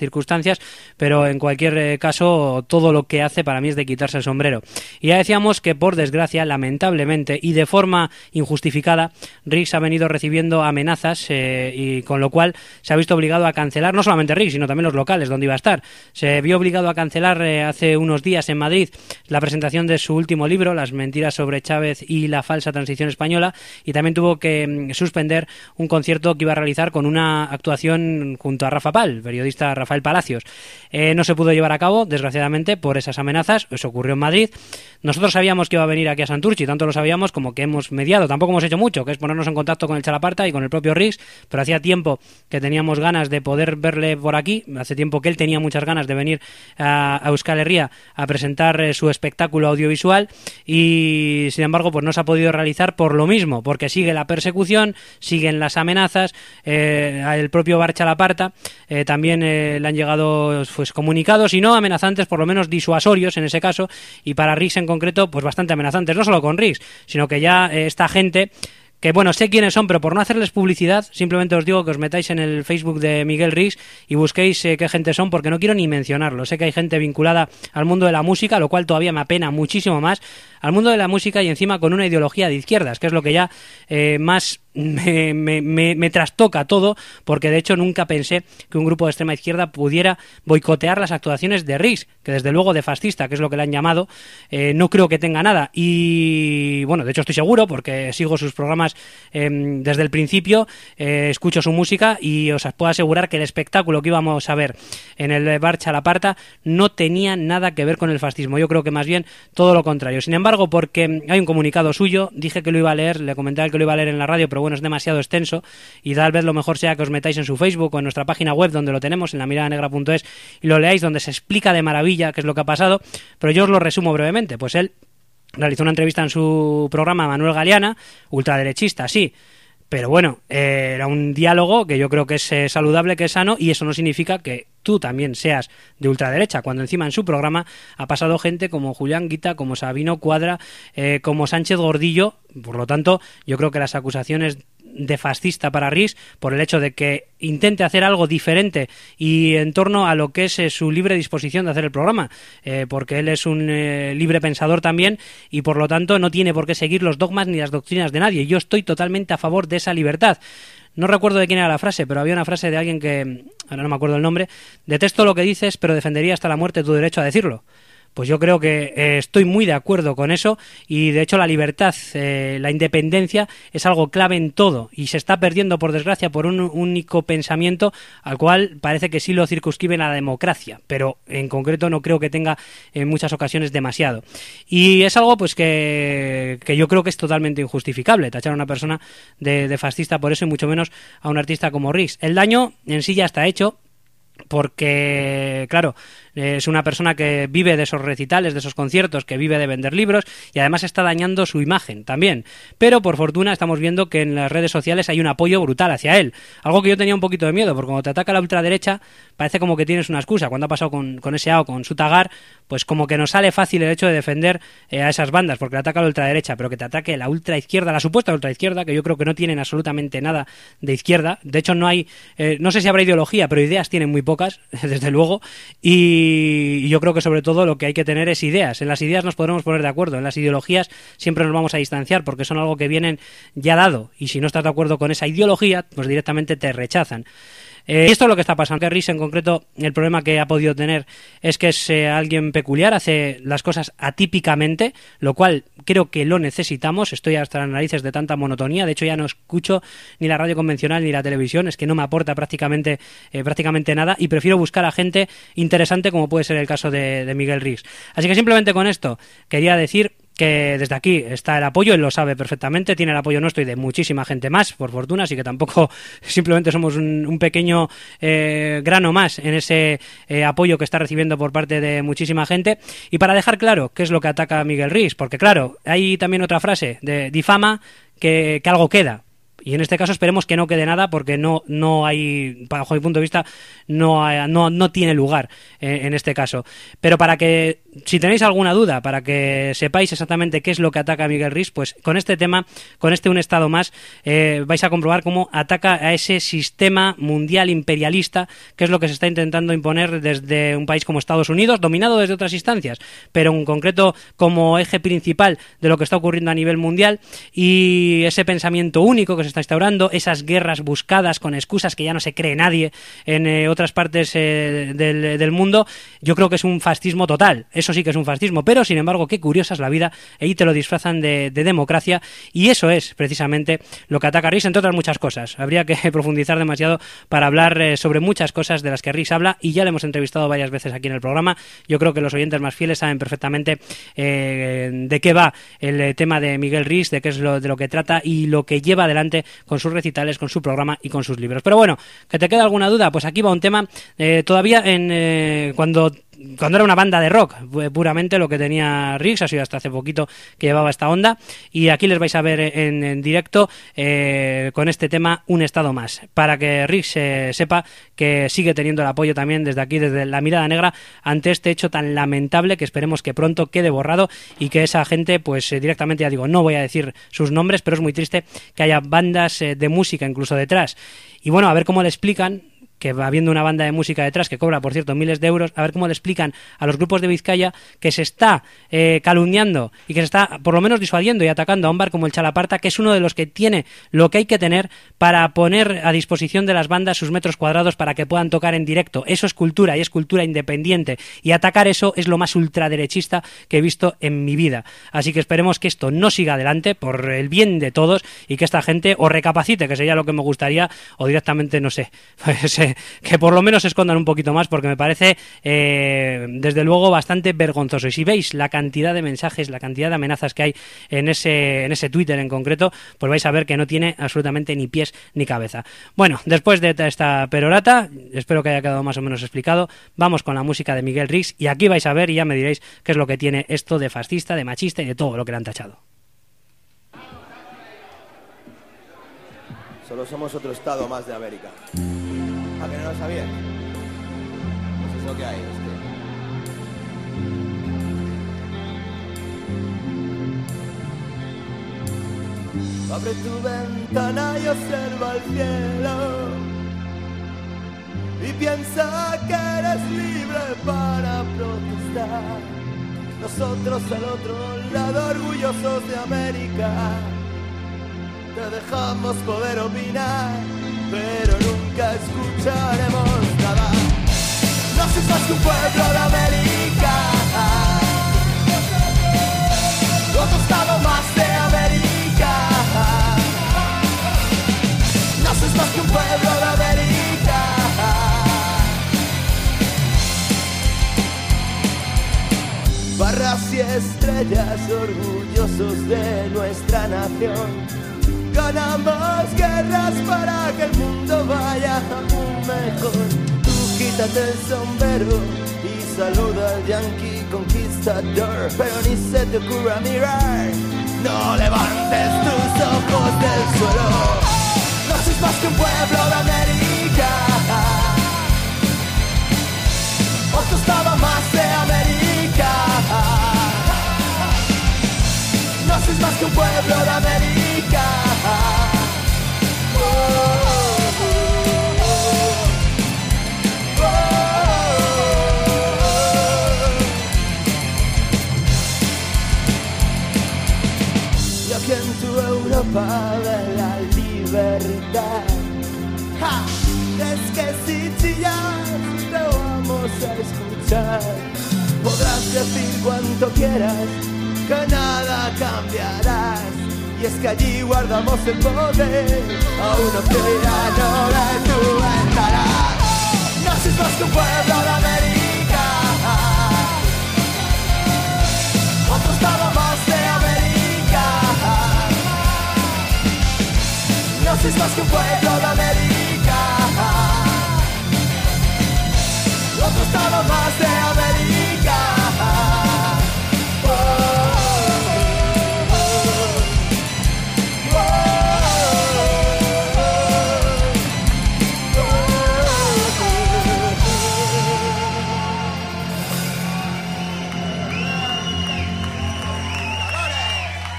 circunstancias, pero en cualquier eh, caso todo lo que hace para mí es de quitarse el sombrero. Y ya decíamos que por desgracia, lamentablemente y de forma injustificada, Riggs ha venido recibiendo amenazas eh, y con lo cual se ha visto obligado a cancelar, no solamente Riggs, sino también los locales donde iba a estar. Se vio obligado a cancelar eh, hace unos días en Madrid la presentación de su último libro, Las mentiras sobre Chávez y la falsa transición española, y también tuvo que mm, suspender un concierto que iba a realizar con una actuación junto a Rafa Pal, el periodista Rafael Palacios. Eh, no se pudo llevar a cabo, desgraciadamente, por esas amenazas. Eso ocurrió en Madrid. Nosotros sabíamos que iba a venir aquí a Santurchi, tanto lo sabíamos como que hemos mediado. Tampoco hemos hecho mucho, que es ponernos en contacto con el Chalaparta y con el propio Riggs, pero hacía tiempo que teníamos ganas de poder verle por aquí. Hace tiempo que él tenía muchas ganas de venir a, a Euskal Herria a presentar eh, su espectáculo audiovisual y, sin embargo, pues no se ha podido realizar por lo mismo, porque sigue la persecución, siguen las amenazas. Eh, el propio Bar Chalaparta eh, también eh, le han llegado pues comunicados, y no amenazantes, por lo menos disuasorios en ese caso, y para Riggs en concreto pues bastante amenazantes, no solo con Riggs, sino que ya eh, esta gente que, bueno, sé quiénes son, pero por no hacerles publicidad, simplemente os digo que os metáis en el Facebook de Miguel Riggs y busquéis eh, qué gente son, porque no quiero ni mencionarlo. Sé que hay gente vinculada al mundo de la música, lo cual todavía me apena muchísimo más, al mundo de la música, y encima con una ideología de izquierdas, que es lo que ya eh, más me, me, me, me trastoca todo, porque de hecho nunca pensé que un grupo de extrema izquierda pudiera boicotear las actuaciones de Riggs, que desde luego de fascista, que es lo que le han llamado, eh, no creo que tenga nada. Y bueno, de hecho estoy seguro, porque sigo sus programas eh, desde el principio, eh, escucho su música y os puedo asegurar que el espectáculo que íbamos a ver en el Bar Chalaparta no tenía nada que ver con el fascismo. Yo creo que más bien todo lo contrario. Sin embargo, porque hay un comunicado suyo, dije que lo iba a leer, le comenté que lo iba a leer en la radio, pero bueno, es demasiado extenso y tal vez lo mejor sea que os metáis en su Facebook o en nuestra página web, donde lo tenemos, en la mirada negra punto es, y lo leáis, donde se explica de maravilla qué es lo que ha pasado, pero yo os lo resumo brevemente. Pues él realizó una entrevista en su programa a Manuel Galeana, ultraderechista, sí, pero bueno, eh, era un diálogo que yo creo que es eh, saludable, que es sano, y eso no significa que tú también seas de ultraderecha, cuando encima en su programa ha pasado gente como Julián Guita, como Sabino Cuadra, eh, como Sánchez Gordillo. Por lo tanto, yo creo que las acusaciones de fascista para Riggs, por el hecho de que intente hacer algo diferente y en torno a lo que es eh, su libre disposición de hacer el programa, eh, porque él es un eh, libre pensador también, y por lo tanto no tiene por qué seguir los dogmas ni las doctrinas de nadie. Yo estoy totalmente a favor de esa libertad. No recuerdo de quién era la frase, pero había una frase de alguien que, ahora no me acuerdo el nombre: detesto lo que dices, pero defendería hasta la muerte tu derecho a decirlo. Pues yo creo que eh, estoy muy de acuerdo con eso, y de hecho la libertad, eh, la independencia es algo clave en todo, y se está perdiendo, por desgracia, por un único pensamiento al cual parece que sí lo circunscriben a la democracia, pero en concreto no creo que tenga en muchas ocasiones demasiado. Y es algo pues que, que yo creo que es totalmente injustificable, tachar a una persona de, de fascista por eso, y mucho menos a un artista como Riggs. El daño en sí ya está hecho, porque, claro, es una persona que vive de esos recitales, de esos conciertos, que vive de vender libros, y además está dañando su imagen también. Pero por fortuna estamos viendo que en las redes sociales hay un apoyo brutal hacia él, algo que yo tenía un poquito de miedo, porque cuando te ataca la ultraderecha parece como que tienes una excusa. Cuando ha pasado con, con S A o con Sutagar, pues como que nos sale fácil el hecho de defender eh, a esas bandas, porque le ataca la ultraderecha, pero que te ataque la ultraizquierda, la supuesta ultraizquierda, que yo creo que no tienen absolutamente nada de izquierda. De hecho no hay, eh, no sé si habrá ideología, pero ideas tienen muy pocas, desde luego, y yo creo que sobre todo lo que hay que tener es ideas. En las ideas nos podremos poner de acuerdo, en las ideologías siempre nos vamos a distanciar, porque son algo que vienen ya dado, y si no estás de acuerdo con esa ideología, pues directamente te rechazan. Eh, esto es lo que está pasando. Que Riggs en concreto, el problema que ha podido tener es que es eh, alguien peculiar, hace las cosas atípicamente, lo cual creo que lo necesitamos. Estoy hasta las narices de tanta monotonía, de hecho ya no escucho ni la radio convencional ni la televisión, es que no me aporta prácticamente eh, prácticamente nada, y prefiero buscar a gente interesante, como puede ser el caso de, de Miguel Riggs. Así que simplemente con esto quería decir que desde aquí está el apoyo, él lo sabe perfectamente, tiene el apoyo nuestro y de muchísima gente más, por fortuna, así que tampoco simplemente somos un, un pequeño eh, grano más en ese eh, apoyo que está recibiendo por parte de muchísima gente. Y para dejar claro qué es lo que ataca a Miguel Riggs, porque claro, hay también otra frase de difama que, que algo queda. Y en este caso esperemos que no quede nada, porque no, no hay, bajo mi punto de vista, no, hay, no, no tiene lugar en, en este caso. Pero para que, si tenéis alguna duda, para que sepáis exactamente qué es lo que ataca a Miguel Ris, pues con este tema, con este Un Estado Más, eh, vais a comprobar cómo ataca a ese sistema mundial imperialista, que es lo que se está intentando imponer desde un país como Estados Unidos, dominado desde otras instancias, pero en concreto como eje principal de lo que está ocurriendo a nivel mundial, y ese pensamiento único que se está instaurando, esas guerras buscadas con excusas que ya no se cree nadie en eh, otras partes eh, del, del mundo. Yo creo que es un fascismo total, eso sí que es un fascismo, pero sin embargo qué curiosa es la vida, ahí te lo disfrazan de, de democracia, y eso es precisamente lo que ataca Ris, entre otras muchas cosas. Habría que profundizar demasiado para hablar eh, sobre muchas cosas de las que Ris habla, y ya le hemos entrevistado varias veces aquí en el programa. Yo creo que los oyentes más fieles saben perfectamente eh, de qué va el eh, tema de Miguel Ris, de qué es lo, de lo que trata y lo que lleva adelante con sus recitales, con su programa y con sus libros. Pero bueno, ¿que te queda alguna duda? Pues aquí va un tema eh, todavía en eh, cuando cuando era una banda de rock, puramente lo que tenía Ris, ha sido hasta hace poquito que llevaba esta onda, y aquí les vais a ver en, en directo eh, con este tema Un Estado Más, para que Ris eh, sepa que sigue teniendo el apoyo también desde aquí, desde La Mirada Negra, ante este hecho tan lamentable, que esperemos que pronto quede borrado y que esa gente, pues eh, directamente, ya digo, no voy a decir sus nombres, pero es muy triste que haya bandas eh, de música incluso detrás. Y bueno, a ver cómo le explican que va habiendo una banda de música detrás que cobra, por cierto, miles de euros, a ver cómo le explican a los grupos de Vizcaya que se está eh, calumniando y que se está por lo menos disuadiendo y atacando a un bar como el Chalaparta, que es uno de los que tiene lo que hay que tener para poner a disposición de las bandas sus metros cuadrados para que puedan tocar en directo. Eso es cultura, y es cultura independiente, y atacar eso es lo más ultraderechista que he visto en mi vida. Así que esperemos que esto no siga adelante por el bien de todos, y que esta gente o recapacite, que sería lo que me gustaría, o directamente, no sé, pues, eh, que por lo menos se escondan un poquito más, porque me parece eh, desde luego bastante vergonzoso. Y si veis la cantidad de mensajes, la cantidad de amenazas que hay en ese, en ese Twitter en concreto, pues vais a ver que no tiene absolutamente ni pies ni cabeza. Bueno, después de esta perorata, espero que haya quedado más o menos explicado, vamos con la música de Miguel Ris, y aquí vais a ver y ya me diréis qué es lo que tiene esto de fascista, de machista y de todo lo que le han tachado. Solo somos otro estado más de América. ¿A que no lo sabías? Pues es lo que hay, es que... Abre tu ventana y observa el cielo, y piensa que eres libre para protestar. Nosotros al otro lado, orgullosos de América, te dejamos poder opinar, pero nunca escucharemos nada. No sois más que un pueblo de América, otro estado más de América. No sois más que un pueblo de América. Barras y estrellas, orgullosos de nuestra nación. Ganamos guerras para que el mundo vaya aún mejor. Tú quítate el sombrero y saluda al yankee conquistador, pero ni se te ocurra mirar, no levantes tus ojos del suelo. No sois más que un pueblo de América, otro estado más de América. No sois más que un pueblo de América. Oh, oh, oh, oh, oh. Y aquí en tu Europa de la libertad, ¡ja! Es que si chillas te vamos a escuchar. Podrás decir cuanto quieras, que nada cambiarás, y es que allí guardamos el poder, a uno que ya no le tú entrarás. No sois más que un pueblo de América, otro estado más de América. No sois más que un pueblo de América, otro estado más de América. Oh,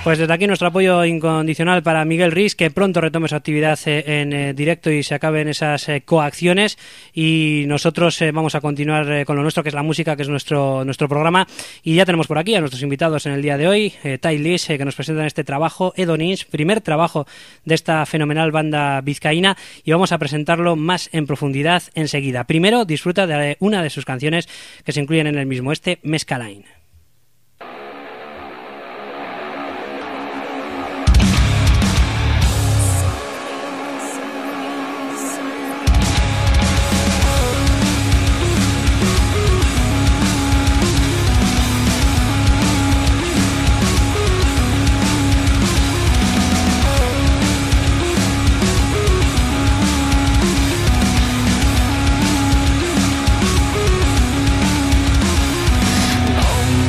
Pues desde aquí nuestro apoyo incondicional para Miguel Riz, que pronto retome su actividad en eh, directo y se acaben esas eh, coacciones, y nosotros eh, vamos a continuar eh, con lo nuestro, que es la música, que es nuestro nuestro programa, y ya tenemos por aquí a nuestros invitados en el día de hoy, eh, Ty Lis, eh, que nos presentan este trabajo, Hedonins, primer trabajo de esta fenomenal banda vizcaína, y vamos a presentarlo más en profundidad enseguida. Primero disfruta de una de sus canciones que se incluyen en el mismo, este Mescaline. Long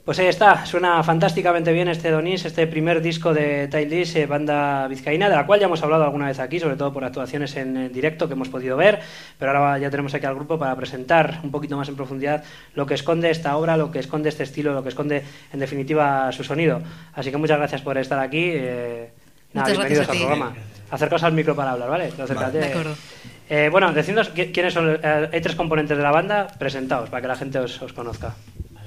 Pues ahí está, suena fantásticamente bien este Donís, este primer disco de Taillis, eh, banda vizcaína, de la cual ya hemos hablado alguna vez aquí, sobre todo por actuaciones en, en directo que hemos podido ver, pero ahora ya tenemos aquí al grupo para presentar un poquito más en profundidad lo que esconde esta obra, lo que esconde este estilo, lo que esconde en definitiva su sonido. Así que muchas gracias por estar aquí. Eh, nada, bienvenidos al programa. Acercaos al micro para hablar, ¿vale? Acércate. Vale, de acuerdo. Eh, bueno, decidnos quiénes son. Eh, hay tres componentes de la banda, presentaos para que la gente os, os conozca.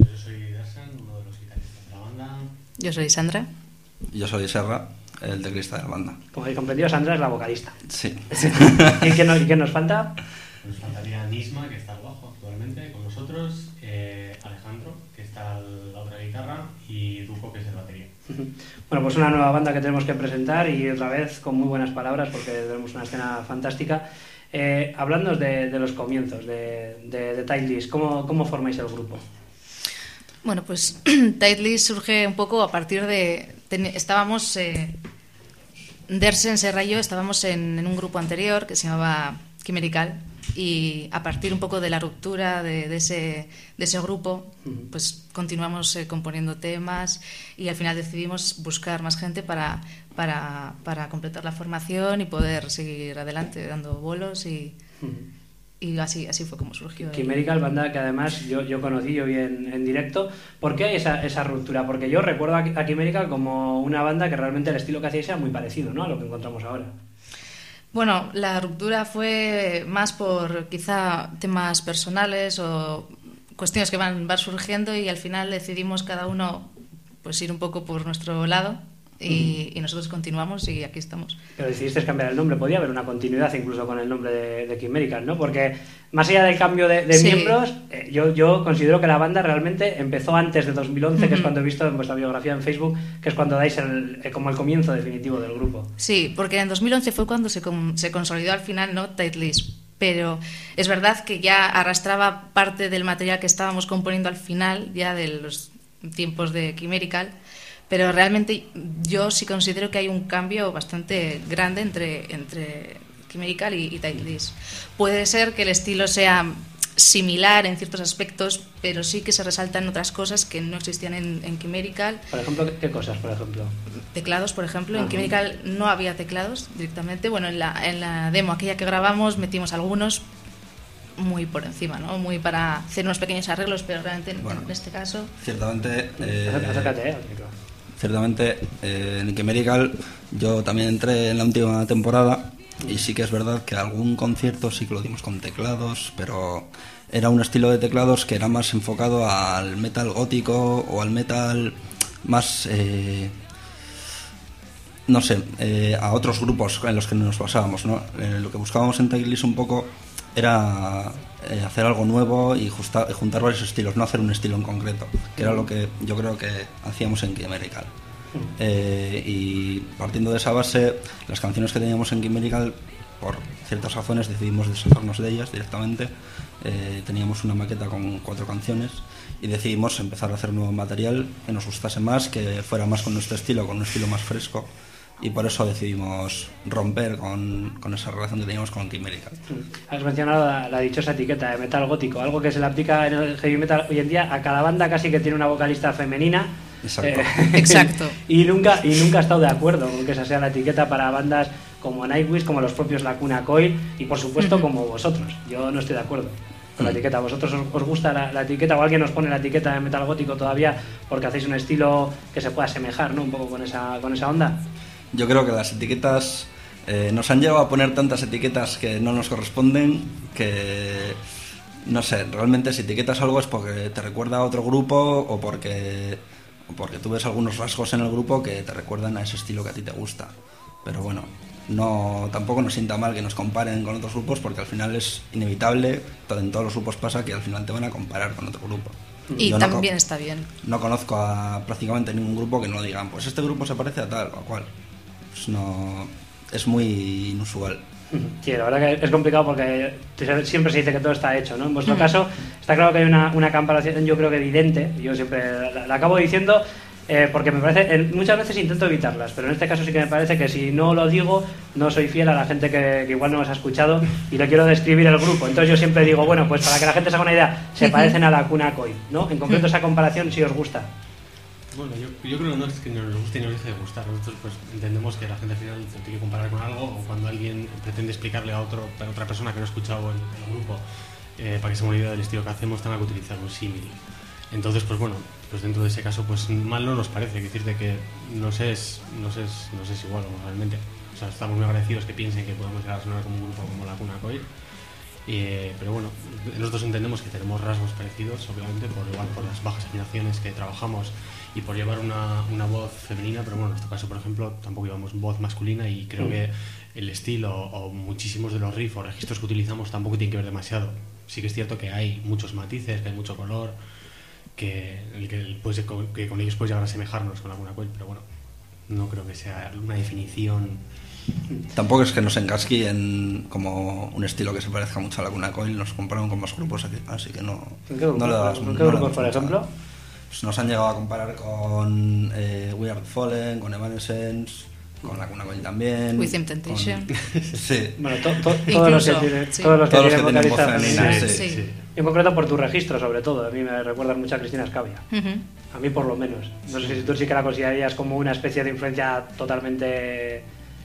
Yo soy Sandra. Yo soy Serra, el teclista de la banda. Como habéis comprendido, Sandra es la vocalista. Sí. ¿Y qué nos, y qué nos falta? Nos faltaría Nisma, que está al bajo actualmente con nosotros, eh, Alejandro, que está a la otra guitarra, y Duco, que es el batería. Bueno, pues una nueva banda que tenemos que presentar y otra vez con muy buenas palabras porque tenemos una escena fantástica. Eh, hablándonos de, de los comienzos de, de, de Taillis, ¿cómo, ¿cómo formáis el grupo? Bueno, pues Taillis surge un poco a partir de... Ten, estábamos... Eh, Dersen, Serra y yo estábamos en, en un grupo anterior que se llamaba Quimerical y a partir un poco de la ruptura de, de, ese, de ese grupo, pues continuamos eh, componiendo temas y al final decidimos buscar más gente para, para, para completar la formación y poder seguir adelante dando bolos y... Y así, así fue como surgió. Quimerical, banda que además yo, yo conocí, yo vi en, en directo. ¿Por qué hay esa, esa ruptura? Porque yo recuerdo a, a Quimerical como una banda que realmente el estilo que hacíais era muy parecido, ¿no?, a lo que encontramos ahora. Bueno, la ruptura fue más por quizá temas personales o cuestiones que van, van surgiendo y al final decidimos cada uno pues ir un poco por nuestro lado. Y, y nosotros continuamos y aquí estamos. Pero decidisteis cambiar el nombre, podía haber una continuidad incluso con el nombre de, de Quimerical, ¿no? Porque más allá del cambio de, de sí. miembros, eh, yo, yo considero que la banda realmente empezó antes de dos mil once, uh-huh. que es cuando he visto en vuestra biografía en Facebook, que es cuando dais el, eh, como el comienzo definitivo del grupo. Sí, porque en dos mil once fue cuando se, com- se consolidó al final, ¿no?, Taillis. Pero es verdad que ya arrastraba parte del material que estábamos componiendo al final, ya de los tiempos de Quimerical. Pero realmente yo sí considero que hay un cambio bastante grande entre, entre Quimerical y, y Taillis. Puede ser que el estilo sea similar en ciertos aspectos, pero sí que se resaltan otras cosas que no existían en, en Quimerical. Por ejemplo, ¿qué cosas, por ejemplo? Teclados, por ejemplo. Ajá. En Quimerical no había teclados directamente. Bueno, en la, en la demo aquella que grabamos metimos algunos muy por encima, ¿no? Muy para hacer unos pequeños arreglos, pero realmente bueno, en este caso... Ciertamente... Eh... Acércate, eh, al micro. Ciertamente, eh, en Quimerical yo también entré en la última temporada y sí que es verdad que algún concierto sí que lo dimos con teclados, pero era un estilo de teclados que era más enfocado al metal gótico o al metal más, eh, no sé, eh, a otros grupos en los que nos basábamos, ¿no? Eh, lo que buscábamos en Taillis un poco era eh, hacer algo nuevo y justa, juntar varios estilos, no hacer un estilo en concreto, que era lo que yo creo que hacíamos en Quimerical. Eh, y partiendo de esa base, las canciones que teníamos en Quimerical, por ciertas razones decidimos deshacernos de ellas directamente. Eh, teníamos una maqueta con cuatro canciones y decidimos empezar a hacer nuevo material que nos gustase más, que fuera más con nuestro estilo, con un estilo más fresco. Y por eso decidimos romper con, con esa relación que teníamos con Quimerical. Has mencionado la, la dichosa etiqueta de metal gótico, algo que se le aplica en el heavy metal hoy en día a cada banda casi que tiene una vocalista femenina. Exacto. Eh, Exacto. y nunca y nunca he estado de acuerdo con que esa sea la etiqueta para bandas como Nightwish, como los propios Lacuna Coil y por supuesto uh-huh. como vosotros. Yo no estoy de acuerdo con la etiqueta. ¿Vosotros os, os gusta la, la etiqueta o alguien os pone la etiqueta de metal gótico todavía porque hacéis un estilo que se pueda asemejar, ¿no?, un poco con esa, con esa onda? Yo creo que las etiquetas eh, nos han llevado a poner tantas etiquetas que no nos corresponden, que no sé, realmente si etiquetas algo es porque te recuerda a otro grupo o porque, o porque tú ves algunos rasgos en el grupo que te recuerdan a ese estilo que a ti te gusta. Pero bueno, no, tampoco nos sienta mal que nos comparen con otros grupos porque al final es inevitable, en todos los grupos pasa que al final te van a comparar con otro grupo. Y Yo también no, está bien. No conozco a prácticamente ningún grupo que no digan, pues este grupo se parece a tal o a cual. Pues no, es muy inusual. Sí, la verdad que es complicado porque siempre se dice que todo está hecho, ¿no? En vuestro caso está claro que hay una, una comparación, yo creo que evidente, yo siempre la, la acabo diciendo eh, porque me parece, eh, muchas veces intento evitarlas, pero en este caso sí que me parece que si no lo digo, no soy fiel a la gente que, que igual no nos ha escuchado y le quiero describir el grupo. Entonces yo siempre digo, bueno, pues para que la gente se haga una idea, se parecen a Lacuna Coil, ¿no? En concreto esa comparación si os gusta. Bueno, yo, yo creo que no es que nos guste ni nos deje de gustar. Nosotros pues entendemos que la gente al final se tiene que comparar con algo, o cuando alguien pretende explicarle a, otro, a otra persona que no ha escuchado el, el grupo, eh, para que se me olvide del estilo que hacemos, tenga que utilizar un símil. Entonces, pues bueno, pues dentro de ese caso, pues mal no nos parece, es decir, de que no sé es, no sé es, no sé es igual realmente. O sea, estamos muy agradecidos que piensen que podemos llegar a sonar como un grupo como la Cuna Coil. Eh, pero bueno, nosotros entendemos que tenemos rasgos parecidos, obviamente, por igual por las bajas afinaciones que trabajamos y por llevar una, una voz femenina, pero bueno, en nuestro caso, por ejemplo, tampoco llevamos voz masculina y creo mm. que el estilo o muchísimos de los riffs o registros que utilizamos tampoco tienen que ver demasiado. Sí que es cierto que hay muchos matices, que hay mucho color, que, el que, pues, que con ellos puedes llegar a asemejarnos con alguna coil, pero bueno, no creo que sea una definición. Tampoco es que nos encasquen como un estilo que se parezca mucho a la Cuna Coil, nos compararon con más grupos aquí, así que no. ¿En qué grupos, no le das, ¿en qué no grupos por ejemplo? Pues nos han llegado a comparar con eh, We Are Fallen, con Evanescence, con la Cuna Coil también. With Temptation. Con... Sí. Bueno, to, to, todos los que tienen, sí. todos los que todos tienen vocalistas femeninas. Sí, sí. sí. En concreto por tu registro, sobre todo. A mí me recuerda mucho a Cristina Scavia. Uh-huh. A mí por lo menos. No sé si tú sí que la considerarías como una especie de influencia totalmente...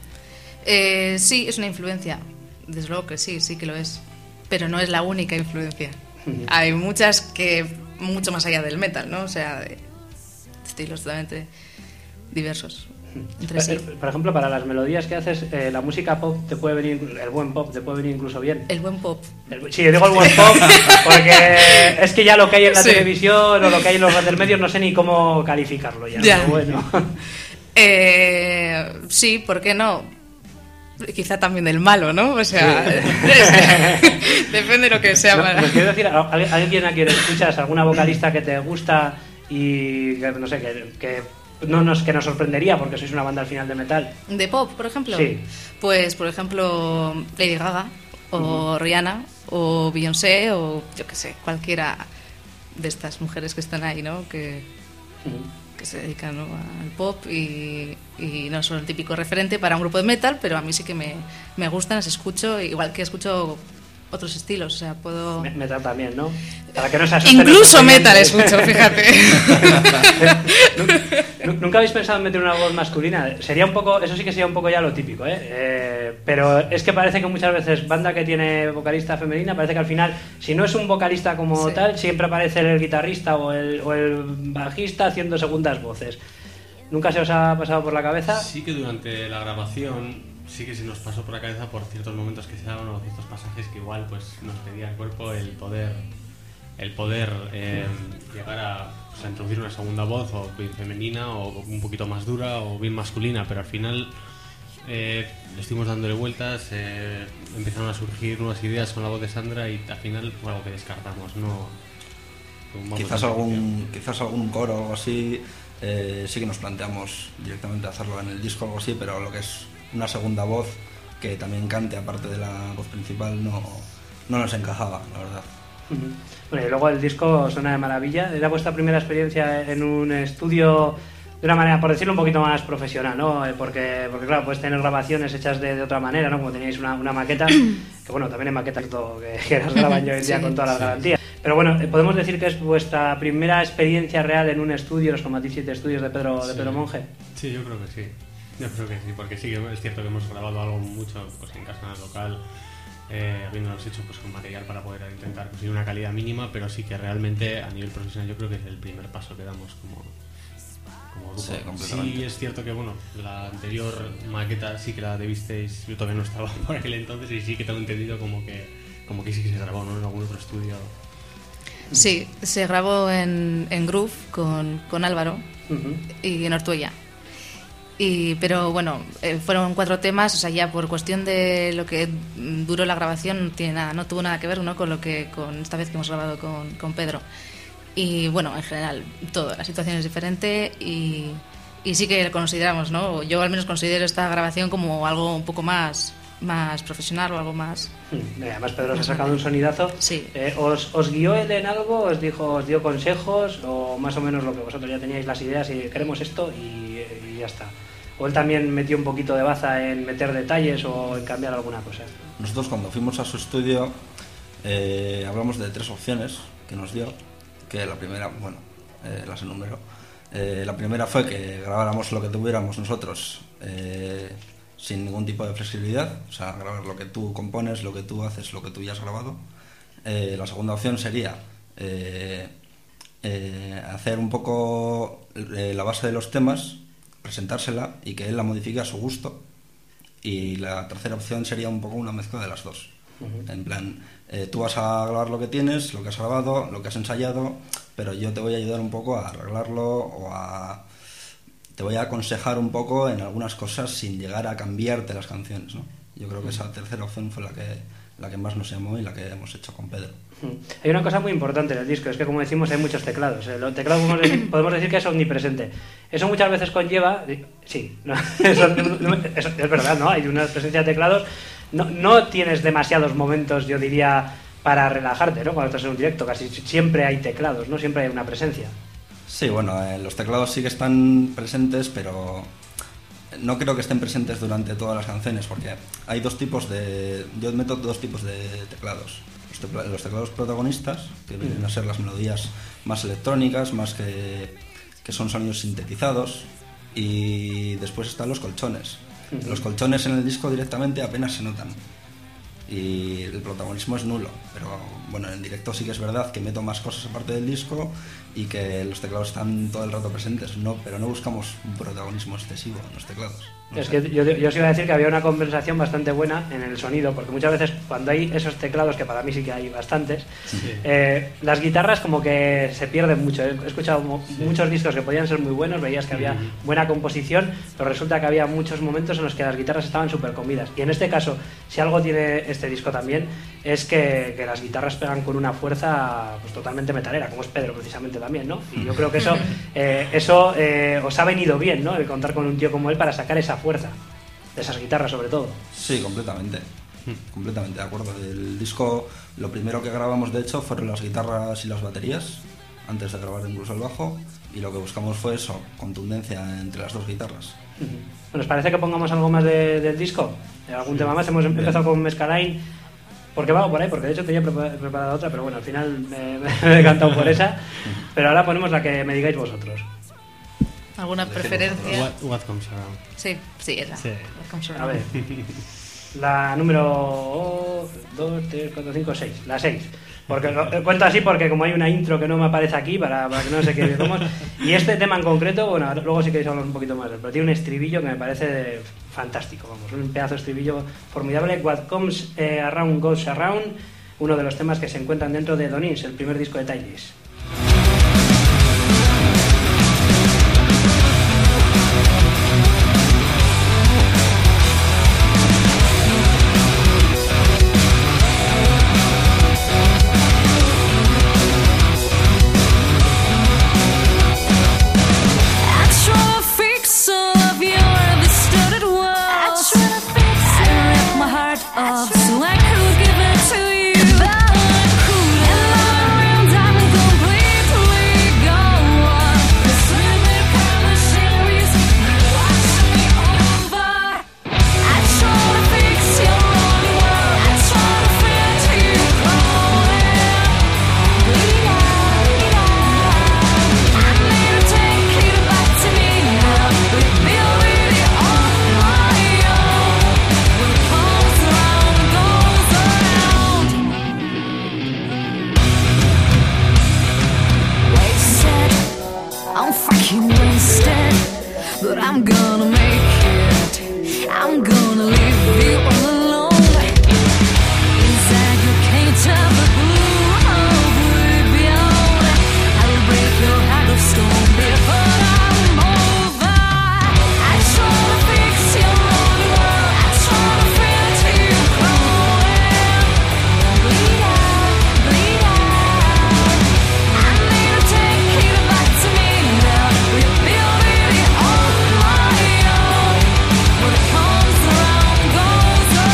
Eh, sí, es una influencia. Desde luego que sí, sí que lo es. Pero no es la única influencia. Uh-huh. Hay muchas que... mucho más allá del metal, ¿no? O sea, de estilos totalmente diversos entre sí. Por ejemplo, para las melodías que haces, eh, la música pop te puede venir, el buen pop te puede venir incluso bien. El buen pop. El, sí, digo el buen pop porque es que ya lo que hay en la sí. televisión o lo que hay en los medios no sé ni cómo calificarlo ya. ya. Pero bueno. eh, sí, ¿por qué no? Quizá también del malo, ¿no? O sea, sí. Depende de lo que sea. No, para... no quiero decir, ¿a alguien a quien escuchas, alguna vocalista que te gusta y que, no sé, que, que, no nos, que nos sorprendería porque sois una banda al final de metal? ¿De pop, por ejemplo? Sí. Pues, por ejemplo, Lady Gaga, o uh-huh. Rihanna, o Beyoncé, o yo qué sé, cualquiera de estas mujeres que están ahí, ¿no? Que... Uh-huh. que se dedican, ¿no?, al pop y, y no son el típico referente para un grupo de metal, pero a mí sí que me, me gustan, las escucho, igual que escucho otros estilos, o sea, puedo... Metal también, ¿no? Para que no se asusten. Incluso metal escucho, fíjate. ¿Nunca habéis pensado en meter una voz masculina? Sería un poco, eso sí que sería un poco ya lo típico, ¿eh? eh pero es que parece que muchas veces banda que tiene vocalista femenina, parece que al final, si no es un vocalista como sí. tal, siempre aparece el guitarrista o el, o el bajista haciendo segundas voces. ¿Nunca se os ha pasado por la cabeza? Sí que durante la grabación... sí que se nos pasó por la cabeza por ciertos momentos que se daban o ciertos pasajes que igual pues nos pedía el cuerpo el poder el poder eh, llegar a, pues, a introducir una segunda voz o bien femenina o un poquito más dura o bien masculina, pero al final eh, le estuvimos dándole vueltas, eh, empezaron a surgir nuevas ideas con la voz de Sandra y al final fue algo que descartamos, no quizás algún quizás algún coro o algo así, eh, sí que nos planteamos directamente hacerlo en el disco o algo así, pero lo que es una segunda voz que también cante aparte de la voz principal no, no nos encajaba, la verdad. Uh-huh. Bueno, y luego el disco suena de maravilla. ¿Era vuestra primera experiencia en un estudio de una manera, por decirlo, un poquito más profesional, ¿no? Porque, porque claro, puedes tener grabaciones hechas de, de otra manera, ¿no? Como teníais una, una maqueta, que bueno, también en maquetas que, que las graban yo hoy en día sí, con todas las sí, garantías. Sí. Pero bueno, podemos decir que es vuestra primera experiencia real en un estudio, los Comat siete estudios de Pedro, sí. de Pedro Monge. Sí, yo creo que sí. Yo creo que sí, porque sí que es cierto que hemos grabado algo mucho pues, en casa, en el local, eh, habiéndonos hecho pues, con material para poder intentar conseguir una calidad mínima, pero sí que realmente a nivel profesional yo creo que es el primer paso que damos como, como grupo. Sí, completamente. Sí, es cierto que bueno, la anterior maqueta sí que la debisteis, yo todavía no estaba por aquel entonces y sí que tengo entendido como que, como que sí que se grabó, ¿no?, en algún otro estudio. Sí, se grabó en, en Groove con, con Álvaro uh-huh. y en Ortuella. Y, pero bueno, eh, fueron cuatro temas, o sea, ya por cuestión de lo que duró la grabación no tiene nada, no tuvo nada que ver, ¿no?, con lo que con esta vez que hemos grabado con, con Pedro. Y bueno, en general, todo, la situación es diferente y, y sí que consideramos, ¿no?, yo al menos considero esta grabación como algo un poco más, más profesional o algo más. Además, Pedro se ha sacado un sonidazo. Sí. Eh, ¿os, ¿Os guió él en algo? ¿Os dijo, os dio consejos? ¿O más o menos lo que vosotros ya teníais las ideas y queremos esto y, y ya está? ¿O él también metió un poquito de baza en meter detalles o en cambiar alguna cosa? Nosotros cuando fuimos a su estudio eh, hablamos de tres opciones que nos dio, que la primera, bueno, eh, las enumero. Eh, la primera fue que grabáramos lo que tuviéramos nosotros eh, sin ningún tipo de flexibilidad, o sea, grabar lo que tú compones, lo que tú haces, lo que tú ya has grabado. Eh, la segunda opción sería eh, eh, hacer un poco eh, la base de los temas, presentársela y que él la modifique a su gusto. Y la tercera opción sería un poco una mezcla de las dos. Uh-huh. En plan, eh, tú vas a grabar lo que tienes, lo que has grabado, lo que has ensayado, pero yo te voy a ayudar un poco a arreglarlo o a... te voy a aconsejar un poco en algunas cosas sin llegar a cambiarte las canciones, ¿no? Yo creo que esa tercera opción fue la que, la que más nos llamó y la que hemos hecho con Pedro. Hay una cosa muy importante en el disco, es que como decimos hay muchos teclados. El teclado podemos decir, podemos decir que es omnipresente. Eso muchas veces conlleva... Sí, no, eso, eso es verdad, ¿no? Hay una presencia de teclados. No, no tienes demasiados momentos, yo diría, para relajarte, ¿no? Cuando estás en un directo, casi siempre hay teclados, ¿no? Siempre hay una presencia. Sí, bueno, eh, los teclados sí que están presentes, pero no creo que estén presentes durante todas las canciones, porque hay dos tipos de... Yo meto dos tipos de teclados. Los, tecla... los teclados protagonistas, que vienen a ser las melodías más electrónicas, más que, que son sonidos sintetizados, y después están los colchones. Uh-huh. Los colchones en el disco directamente apenas se notan. Y el protagonismo es nulo, pero bueno, en directo sí que es verdad que meto más cosas aparte del disco y que los teclados están todo el rato presentes, no, pero no buscamos un protagonismo excesivo en los teclados. No es sé. que yo, yo os iba a decir que había una compensación bastante buena en el sonido, porque muchas veces cuando hay esos teclados, que para mí sí que hay bastantes, sí. eh, las guitarras como que se pierden mucho. He escuchado sí. muchos discos que podían ser muy buenos, veías que sí. había buena composición, pero resulta que había muchos momentos en los que las guitarras estaban súper comidas. Y en este caso, si algo tiene este disco también, es que, que las guitarras pegan con una fuerza pues, totalmente metalera, como es Pedro precisamente también, ¿no? Y yo creo que eso, eh, eso eh, os ha venido bien, ¿no? El contar con un tío como él para sacar esa fuerza de esas guitarras sobre todo. Sí, completamente, completamente de acuerdo. El disco, lo primero que grabamos de hecho fueron las guitarras y las baterías, antes de grabar incluso el bajo, y lo que buscamos fue eso, contundencia entre las dos guitarras. Bueno, ¿os parece que pongamos algo más de, del disco? ¿Algún sí. tema más? Hemos empezado Bien. con Mescaline, porque va por ahí, porque de hecho tenía preparada otra, pero bueno, al final me, me he decantado por esa, pero ahora ponemos la que me digáis vosotros. ¿Alguna preferencia? What, what comes around. Sí, sí, esa. Sí. What comes around. A ver, la número dos, tres, cuatro, cinco, seis, la seis. Porque lo cuento así porque como hay una intro que no me aparece aquí para, para que no sé qué somos. Y este tema en concreto, bueno, luego sí queréis hablar un poquito más, pero tiene un estribillo que me parece fantástico, vamos, un pedazo de estribillo formidable. What comes eh, around goes around, uno de los temas que se encuentran dentro de Donins, el primer disco de Tightliss. What comes around goes around.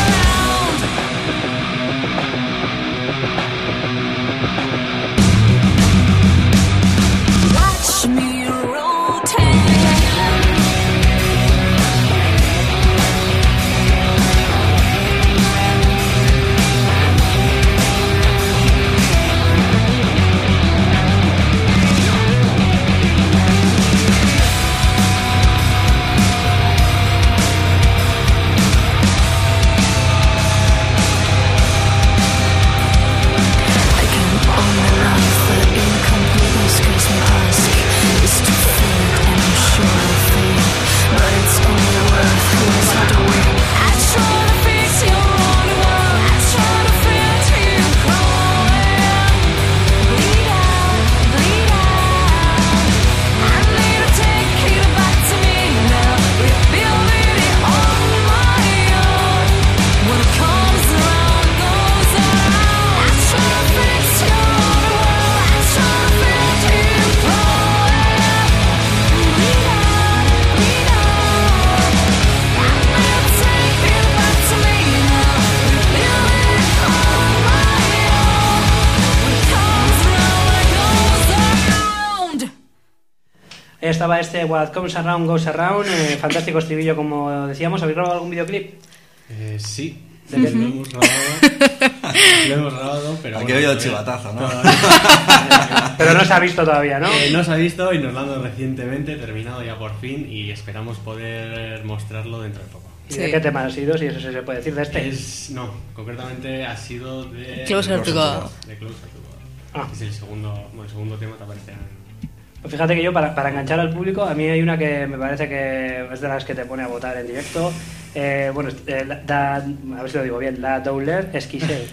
Ahí estaba este What Comes Around Goes Around, eh, fantástico estribillo como decíamos. ¿Habéis grabado algún videoclip? Eh, sí, ¿De qué? lo hemos grabado, lo hemos grabado, pero Aquí bueno, ha habido todavía- chivatazo, ¿no? todavía- Pero no se ha visto todavía, ¿no? Eh, no se ha visto y nos lo han dado recientemente, terminado ya por fin, y esperamos poder mostrarlo dentro de poco. ¿Y Sí. de qué tema ha sido? Si eso se puede decir de este. Es, no, concretamente ha sido de Closer to God. de Closer to God. Ah. Es el segundo, bueno, el segundo tema que aparece en... Pues fíjate que yo, para, para enganchar al público, a mí hay una que me parece que es de las que te pone a votar en directo. Eh, bueno, eh, la, da, a ver si lo digo bien, La Douleur Esquissé.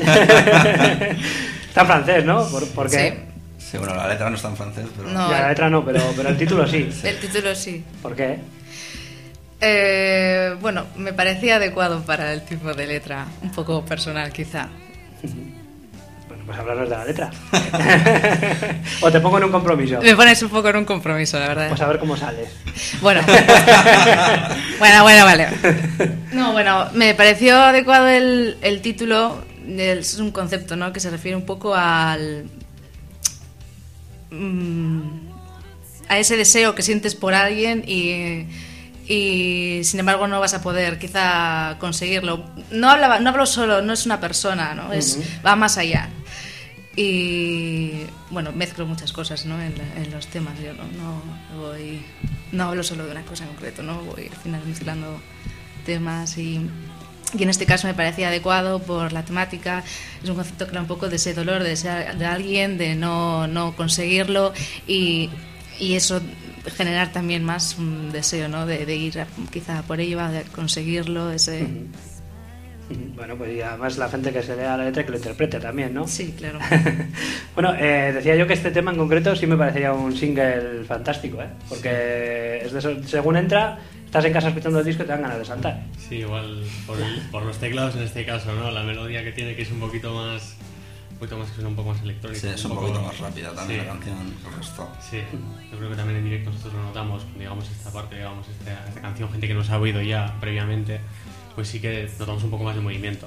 Está en francés, ¿no? ¿Por, por qué? Sí, bueno, la letra no está en francés, pero... No. Ya, la letra no, pero, pero el título sí. El título sí. ¿Por qué? Eh, bueno, me parecía adecuado para el tipo de letra, un poco personal quizá. Bueno, pues hablarnos de la letra. O te pongo en un compromiso. Me pones un poco en un compromiso, la verdad. Pues a ver cómo sales. Bueno. bueno, bueno, vale. No, bueno, me pareció adecuado el, el título. Es un concepto, ¿no? Que se refiere un poco al... mm, a ese deseo que sientes por alguien y... y sin embargo no vas a poder quizá conseguirlo. No hablaba, no hablo solo, no es una persona, ¿no? Es, Ujú. va más allá. Y bueno, mezclo muchas cosas, ¿no? en, la- en los temas. Yo no, no voy, no hablo solo de una cosa en concreto, ¿no? Voy al final mezclando temas y, y en este caso me parecía adecuado por la temática. Es un concepto que era un poco de ese dolor de ser de alguien, de no, no conseguirlo y, y eso generar también más un deseo, ¿no? De, de ir a- quizá por ello, a conseguirlo, ese... Bueno, pues y además la gente que se lea la letra y que lo interprete también, ¿no? Sí, claro. Bueno, eh, decía yo que este tema en concreto sí me parecería un single fantástico, ¿eh? Porque es de eso, según entra, estás en casa escuchando el disco y te dan ganas de saltar. Sí, igual por, el- por los teclados en este caso, ¿no? La melodía que tiene, que es un poquito más... Un poquito más, que suena un poco más electrónica. Sí, es un poco- poquito más rápida también Sí. la canción que el resto. Sí, yo creo que también en directo nosotros lo notamos, digamos esta parte, digamos esta, esta canción, gente que nos ha oído ya previamente, pues sí que notamos un poco más de movimiento.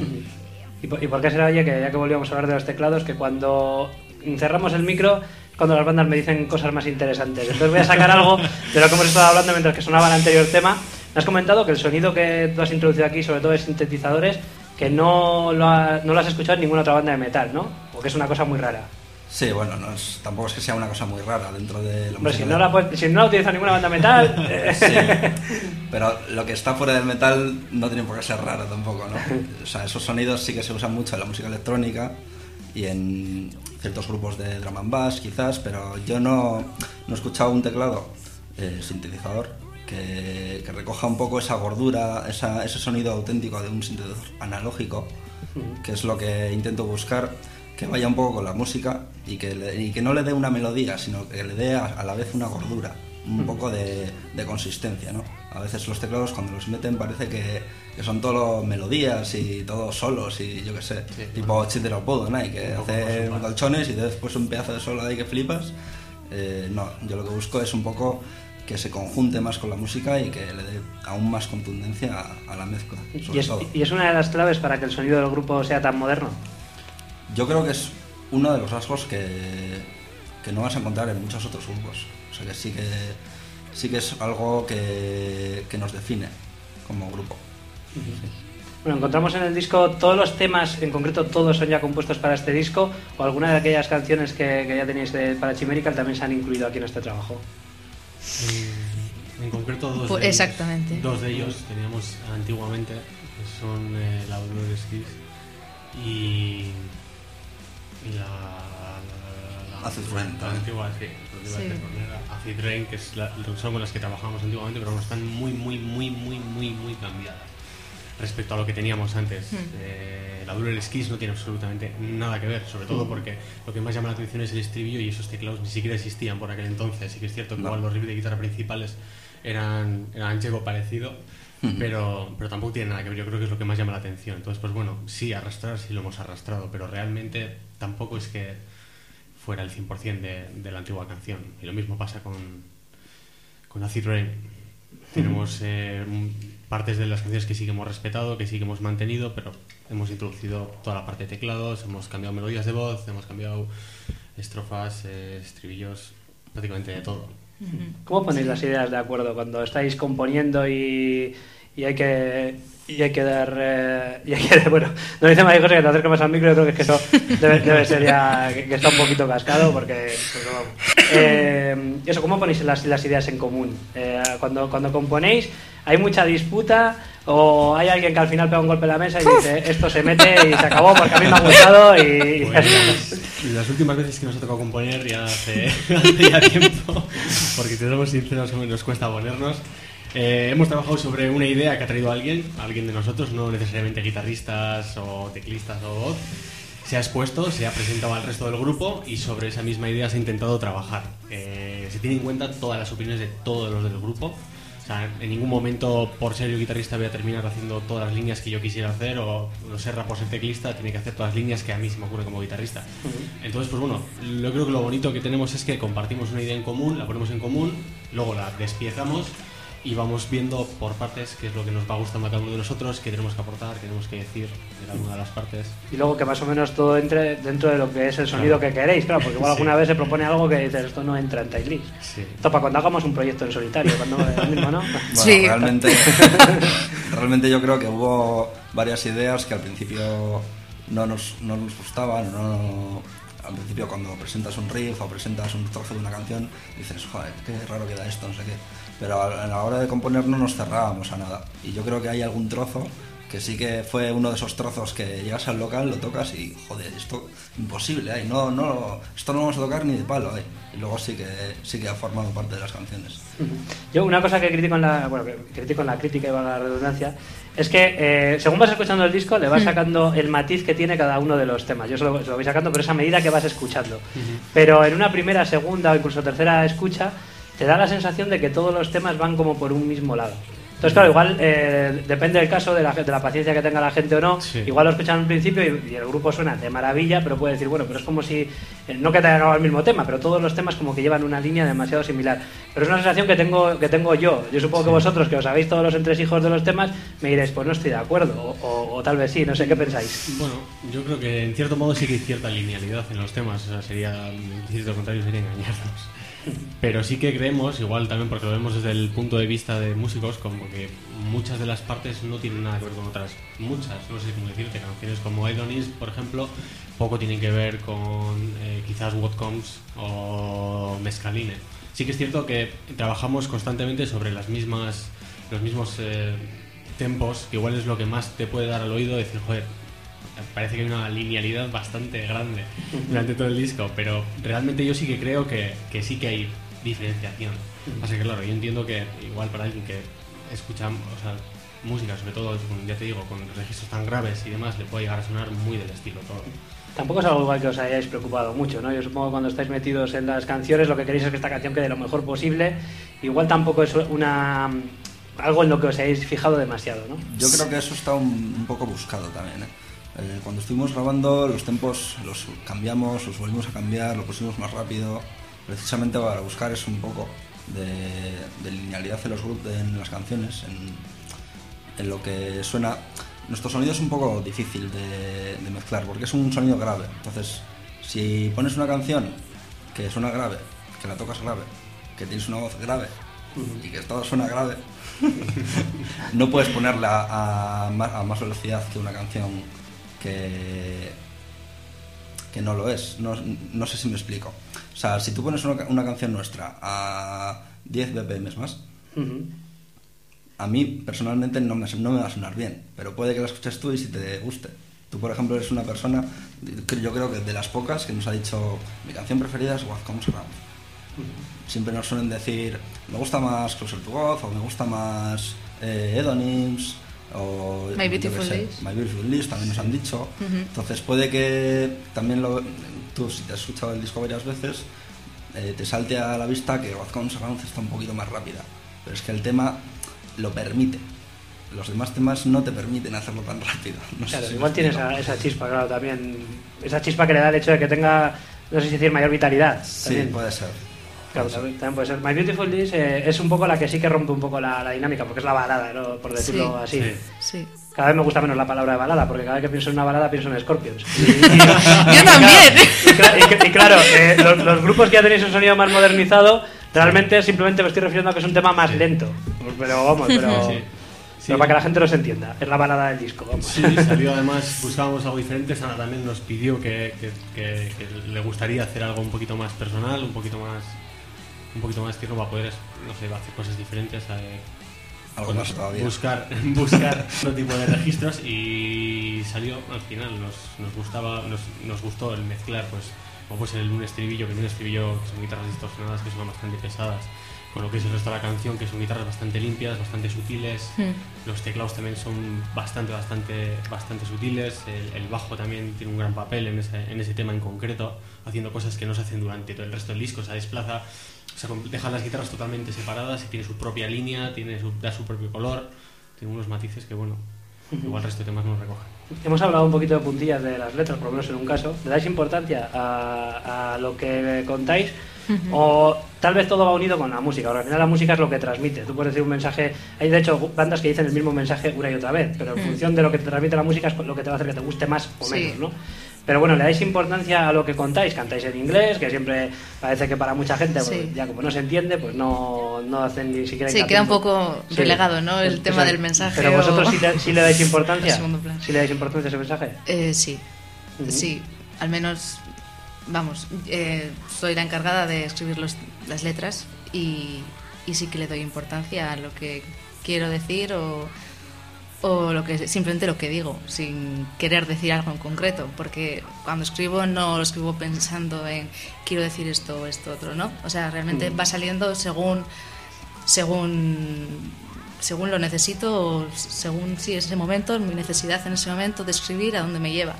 ¿Y por, y por qué será, oye, que ya que volvíamos a hablar de los teclados, que cuando cerramos el micro, cuando las bandas me dicen cosas más interesantes? Entonces voy a sacar algo de lo que hemos estado hablando mientras que sonaba el anterior tema. Me has comentado que el sonido que tú has introducido aquí, sobre todo de sintetizadores, que no lo, ha- no lo has escuchado en ninguna otra banda de metal, ¿no? Porque es una cosa muy rara. Sí, bueno, no es, tampoco es que sea una cosa muy rara dentro de la Hombre, música. si no la, puedes- si no la utiliza ninguna banda metal... eh, Sí, pero lo que está fuera del metal no tiene por qué ser raro tampoco, ¿no? O sea, esos sonidos sí que se usan mucho en la música electrónica y en ciertos grupos de drum and bass quizás, pero yo no, no he escuchado un teclado eh, sintetizador que, que recoja un poco esa gordura, esa, ese sonido auténtico de un sintetizador analógico, que es lo que intento buscar, que vaya un poco con la música y que, le- y que no le dé una melodía, sino que le dé a, a la vez una gordura, un poco de, de consistencia, ¿no? A veces los teclados cuando los meten parece que, que son todo melodías y todos solos y yo qué sé, Sí, tipo Cheater of Bodo, ¿no? Y que Un poco hace por su colchones y después un pedazo de solo ahí que flipas. Eh, no, yo lo que busco es un poco que se conjunte más con la música y que le dé aún más contundencia a, a la mezcla, sobre y, es, todo. y es una de las claves para que el sonido del grupo sea tan moderno. Yo creo que es uno de los rasgos que, que no vas a encontrar en muchos otros grupos. O sea que sí que, sí que es algo que, que nos define como grupo. Bueno, encontramos en el disco todos los temas, en concreto todos son ya compuestos para este disco, o alguna de aquellas canciones que, que ya tenéis de, para Chimerical también se han incluido aquí en este trabajo. En, en concreto dos Pues de ellos, exactamente. dos de ellos teníamos antiguamente, que son eh, la Dolores Kiss y, y la, la, la, la, Acid Rain la también. antigua, sí, la Sí. antigua que era Acid Rain, que es la, son con las que trabajamos antiguamente, pero no están muy, muy, muy, muy, muy, muy cambiadas respecto a lo que teníamos antes. Hmm. Eh, la Dolores Kiss no tiene absolutamente nada que ver, sobre todo porque lo que más llama la atención es el estribillo y esos teclados ni siquiera existían por aquel entonces. Sí que es cierto que No. igual los riffs de guitarra principales eran, eran algo parecido, pero, pero tampoco tiene nada que ver. Yo creo que es lo que más llama la atención. Entonces, pues bueno, sí, arrastrar sí lo hemos arrastrado, pero realmente tampoco es que fuera el cien por ciento de, de la antigua canción. Y lo mismo pasa con, con Acid Rain. Tenemos eh, partes de las canciones que sí que hemos respetado, que sí que hemos mantenido, pero hemos introducido toda la parte de teclados, hemos cambiado melodías de voz, hemos cambiado estrofas, eh, estribillos, prácticamente de todo. ¿Cómo ponéis las ideas de acuerdo cuando estáis componiendo y, y hay que y hay que dar eh, y hay que, bueno, no dice María José que te acerques más al micro, yo creo que es que eso debe, debe ser ya que, que está un poquito cascado porque pues, vamos. Eh, eso, ¿cómo ponéis las, las ideas en común? Eh, cuando, cuando componéis, ¿hay mucha disputa o hay alguien que al final pega un golpe en la mesa y dice esto se mete y se acabó porque a mí me ha gustado? Y pues, las últimas veces que nos ha tocado componer ya hace, hace ya tiempo, porque si somos sinceros nos cuesta ponernos. Eh, hemos trabajado sobre una idea que ha traído alguien, alguien de nosotros, no necesariamente guitarristas o teclistas o voz. Se ha expuesto, se ha presentado al resto del grupo y sobre esa misma idea se ha intentado trabajar. Eh, se tiene en cuenta todas las opiniones de todos los del grupo. O sea, en ningún momento por ser yo guitarrista voy a terminar haciendo todas las líneas que yo quisiera hacer, o no Serra por ser teclista tiene que hacer todas las líneas que a mí se me ocurren como guitarrista. Uh-huh. Entonces, pues bueno, yo creo que lo bonito que tenemos es que compartimos una idea en común, la ponemos en común, luego la despiezamos y vamos viendo por partes qué es lo que nos va gustando a cada uno de nosotros, qué tenemos que aportar, qué tenemos que decir de cada una de las partes. Y luego que más o menos todo entre dentro de lo que es el sonido claro. que queréis, claro, porque igual sí. alguna vez se propone algo que dices, esto no entra en Tightly. Sí. Esto para cuando hagamos un proyecto en solitario, cuando el mismo, ¿no? Bueno, sí. realmente, realmente yo creo que hubo varias ideas que al principio no nos, no nos gustaban, no... Al principio cuando presentas un riff o presentas un trozo de una canción dices, joder, qué raro queda esto, no sé qué. Pero a la hora de componer no nos cerrábamos a nada. Y yo creo que hay algún trozo que sí que fue uno de esos trozos que llegas al local, lo tocas y, joder, esto imposible, ¿eh? no, no, esto no vamos a tocar ni de palo. ¿eh? Y luego sí que, sí que ha formado parte de las canciones. Yo una cosa que critico en la, bueno, que critico en la crítica y valga la redundancia, es que eh, según vas escuchando el disco le vas sacando el matiz que tiene cada uno de los temas. Yo se lo, se lo voy sacando, pero es a medida que vas escuchando. Pero en una primera, segunda o incluso tercera escucha te da la sensación de que todos los temas van como por un mismo lado. Entonces, claro, igual eh, depende del caso, de la, de la paciencia que tenga la gente o no. Sí. Igual lo escuchan al principio y, y el grupo suena de maravilla, pero puede decir, bueno, pero es como si, eh, no que te haya grabado el mismo tema, pero todos los temas como que llevan una línea demasiado similar. Pero es una sensación que tengo, que tengo yo. Yo supongo sí. que vosotros, que os sabéis todos los entresijos de los temas, me diréis, pues no estoy de acuerdo, o, o, o tal vez sí, no sé qué pensáis. Bueno, yo creo que en cierto modo sí que hay cierta linealidad en los temas, o sea, sería, decir lo contrario sería engañarnos. Pero sí que creemos, igual también porque lo vemos desde el punto de vista de músicos, como que muchas de las partes no tienen nada que ver con otras. Muchas, no sé cómo decirte, canciones como Edonis, por ejemplo, poco tienen que ver con eh, quizás What Comes o Mescaline. Sí que es cierto que trabajamos constantemente sobre las mismas, los mismos eh, tempos, que igual es lo que más te puede dar al oído, decir, joder, parece que hay una linealidad bastante grande durante todo el disco, pero realmente yo sí que creo que, que sí que hay diferenciación. Así que claro, yo entiendo que igual para alguien que escucha, o sea, música, sobre todo, ya te digo, con registros tan graves y demás, le puede llegar a sonar muy del estilo todo. Tampoco es algo igual que os hayáis preocupado mucho, ¿no? Yo supongo que cuando estáis metidos en las canciones lo que queréis es que esta canción quede lo mejor posible. Igual tampoco es una... algo en lo que os hayáis fijado demasiado, ¿no? Yo creo que eso está un, un poco buscado también, ¿eh? Eh, cuando estuvimos grabando los tempos los cambiamos, los volvimos a cambiar, lo pusimos más rápido, precisamente para buscar eso un poco de, de linealidad en los grupos, en las canciones, en, en lo que suena. Nuestro sonido es un poco difícil de, de mezclar porque es un sonido grave. Entonces, si pones una canción que suena grave, que la tocas grave, que tienes una voz grave y que todo suena grave, no puedes ponerla a, a más velocidad que una canción que, que no lo es. No, no sé si me explico. O sea, si tú pones una, una canción nuestra a diez B P M más, uh-huh. a mí personalmente no me, no me va a sonar bien, pero puede que la escuches tú y si te guste. Tú, por ejemplo, eres una persona, yo creo que de las pocas, que nos ha dicho mi canción preferida es What Comes Around. Uh-huh. Siempre nos suelen decir, me gusta más Closer to God, o me gusta más eh, Edonims, o My Beautiful Lies. My Beautiful Lies también nos han dicho. Uh-huh. Entonces puede que también lo, tú, si te has escuchado el disco varias veces, eh, te salte a la vista que What Comes Around está un poquito más rápida, pero es que el tema lo permite. Los demás temas no te permiten hacerlo tan rápido. No claro, sé si igual tiene esa, esa chispa, claro, también. Esa chispa que le da el hecho de que tenga, no sé si decir, mayor vitalidad. También. Sí, puede ser. Claro, también, también puede ser. My Beautiful Lies eh, es un poco la que sí que rompe un poco la, la dinámica, porque es la balada, ¿no? Por decirlo sí, así. Sí. sí. Cada vez me gusta menos la palabra de balada, porque cada vez que pienso en una balada pienso en Scorpions. Y, y, Yo también. Y, y, y, y claro, eh, los, los grupos que ya tenéis un sonido más modernizado Realmente simplemente me estoy refiriendo a que es un tema más sí. lento. Pero vamos, pero... Sí. Sí. Pero para que la gente los entienda, es la balada del disco, vamos. Sí, salió además, buscábamos algo diferente. Sara también nos pidió que, que, que, que le gustaría hacer algo un poquito más personal, un poquito más un poquito más tierno para poder, no sé, hacer cosas diferentes, eh, algo más todavía. buscar buscar otro tipo de registros, y salió al final. Nos, nos gustaba, nos, nos gustó el mezclar, pues, como puede ser el un estribillo, que es un estribillo que son guitarras distorsionadas que son bastante pesadas, con lo que es el resto de la canción, que son guitarras bastante limpias, bastante sutiles. Mm. Los teclados también son bastante, bastante, bastante sutiles. El, el bajo también tiene un gran papel en ese, en ese tema en concreto, haciendo cosas que no se hacen durante todo el resto del disco. Se desplaza, o sea, deja las guitarras totalmente separadas y tiene su propia línea, tiene su, da su propio color, tiene unos matices que, bueno, uh-huh. igual el resto de temas no recogen. Hemos hablado un poquito de puntillas de las letras, por lo menos en un caso. ¿Le dais importancia a, a lo que contáis? Uh-huh. O tal vez todo va unido con la música, porque al final la música es lo que transmite. Tú puedes decir un mensaje, hay de hecho bandas que dicen el mismo mensaje una y otra vez, pero en uh-huh. función de lo que te transmite la música es lo que te va a hacer que te guste más o menos, sí. ¿no? Pero bueno, le dais importancia a lo que contáis, cantáis en inglés, que siempre parece que para mucha gente, sí. pues, ya como no se entiende, pues no, no hacen ni siquiera... Sí, queda un poco sí. relegado, ¿no? El o tema sea, del mensaje. Pero vosotros o... sí, te, sí le dais importancia, ¿sí le dais importancia a ese mensaje? Eh, sí, uh-huh. sí, al menos... Vamos, eh, soy la encargada de escribir los, las letras y, y sí que le doy importancia a lo que quiero decir o, o lo que simplemente lo que digo, sin querer decir algo en concreto, porque cuando escribo no lo escribo pensando en quiero decir esto o esto otro, ¿no? O sea, realmente mm. va saliendo según según según lo necesito o según sí, ese momento, mi necesidad en ese momento de escribir, a dónde me lleva.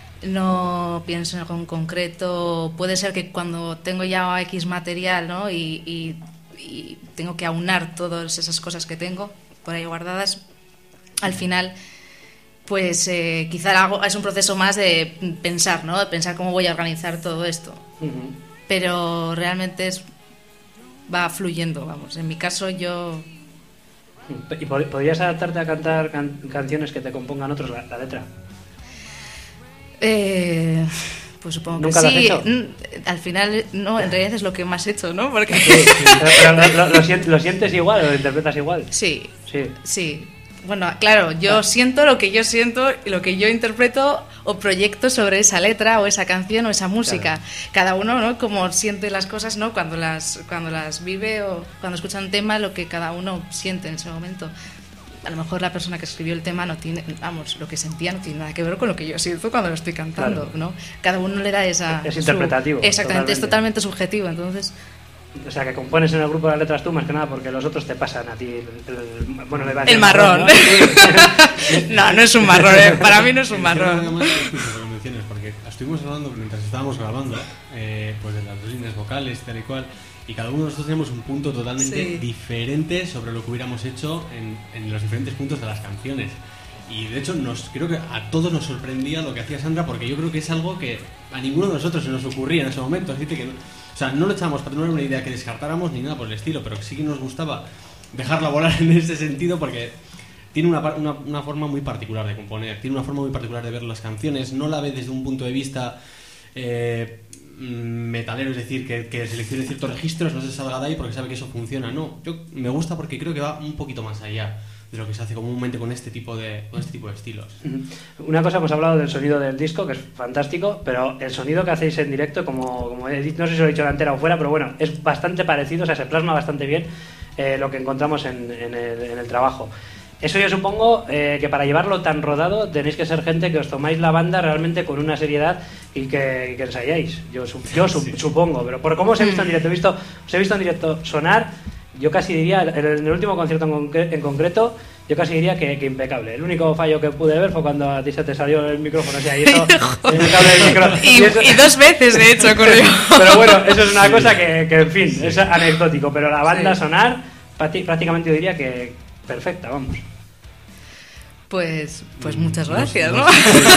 No pienso en algo en concreto. Puede ser que cuando tengo ya X material, ¿no? y, y, y tengo que aunar todas esas cosas que tengo por ahí guardadas, al final pues eh, quizá hago, es un proceso más de pensar, ¿no? De pensar cómo voy a organizar todo esto. Uh-huh. Pero realmente es, va fluyendo, vamos. En mi caso yo... ¿Y podrías adaptarte a cantar can- canciones que te compongan otros la, la letra? Eh, pues supongo que ¿Nunca sí. Lo has hecho? Al final, no, en realidad es lo que más he hecho, ¿no? Porque... Sí, sí. Pero, pero lo, lo, lo, sientes, ¿lo sientes igual o lo interpretas igual? Sí, sí. sí. Bueno, claro, yo ah. siento lo que yo siento y lo que yo interpreto o proyecto sobre esa letra o esa canción o esa música. Claro. Cada uno, ¿no? Como siente las cosas, ¿no? Cuando las, cuando las vive o cuando escucha un tema, lo que cada uno siente en ese momento. A lo mejor la persona que escribió el tema no tiene, vamos, lo que sentía no tiene nada que ver con lo que yo siento cuando lo estoy cantando, claro. ¿no? Cada uno le da esa... Es interpretativo. Su, exactamente, totalmente. Es totalmente subjetivo, entonces... O sea, que compones en el grupo de las letras tú más que nada porque los otros te pasan a ti el, el, bueno, le va a el marrón, marrón ¿no? no, no es un marrón, ¿eh? Para mí no es un marrón. Además, lo menciones, porque estuvimos hablando mientras estábamos grabando eh, pues de las líneas vocales, tal y cual, y cada uno de nosotros tenemos un punto totalmente sí. diferente sobre lo que hubiéramos hecho en, en los diferentes puntos de las canciones. Y de hecho nos creo que a todos nos sorprendía lo que hacía Sandra, porque yo creo que es algo que a ninguno de nosotros se nos ocurría en ese momento. Así que, o sea, no lo echábamos para tener una idea que descartáramos ni nada por el estilo, pero sí que nos gustaba dejarla volar en ese sentido, porque tiene una, una, una forma muy particular de componer, tiene una forma muy particular de ver las canciones, no la ve desde un punto de vista eh, metalero, es decir, que, que seleccione ciertos registros, no se salga de ahí porque sabe que eso funciona. No, yo me gusta porque creo que va un poquito más allá de lo que se hace comúnmente con este tipo de con este tipo de estilos. Una cosa, hemos hablado del sonido del disco, que es fantástico, pero el sonido que hacéis en directo, como, como he dicho, no sé si lo he dicho delante o fuera, pero bueno, es bastante parecido, o sea, se plasma bastante bien eh, lo que encontramos en, en, el, en el trabajo. Eso yo supongo eh, que para llevarlo tan rodado tenéis que ser gente que os tomáis la banda realmente con una seriedad y que, y que ensayáis. Yo, yo sí. supongo, pero por cómo os he visto en directo, he visto, os he visto en directo sonar, yo casi diría, en el último concierto en, concre- en concreto, yo casi diría que, que impecable. El único fallo que pude ver fue cuando a ti se te salió el micrófono, o sea, y eso, el cable del micrófono. Y, y, eso, y dos veces, de hecho, ocurrió. Pero bueno, eso es una cosa que, que en fin, sí. es anecdótico, pero la banda sí. sonar, prácticamente yo diría que perfecta, vamos. Pues, pues muchas gracias, ¿no?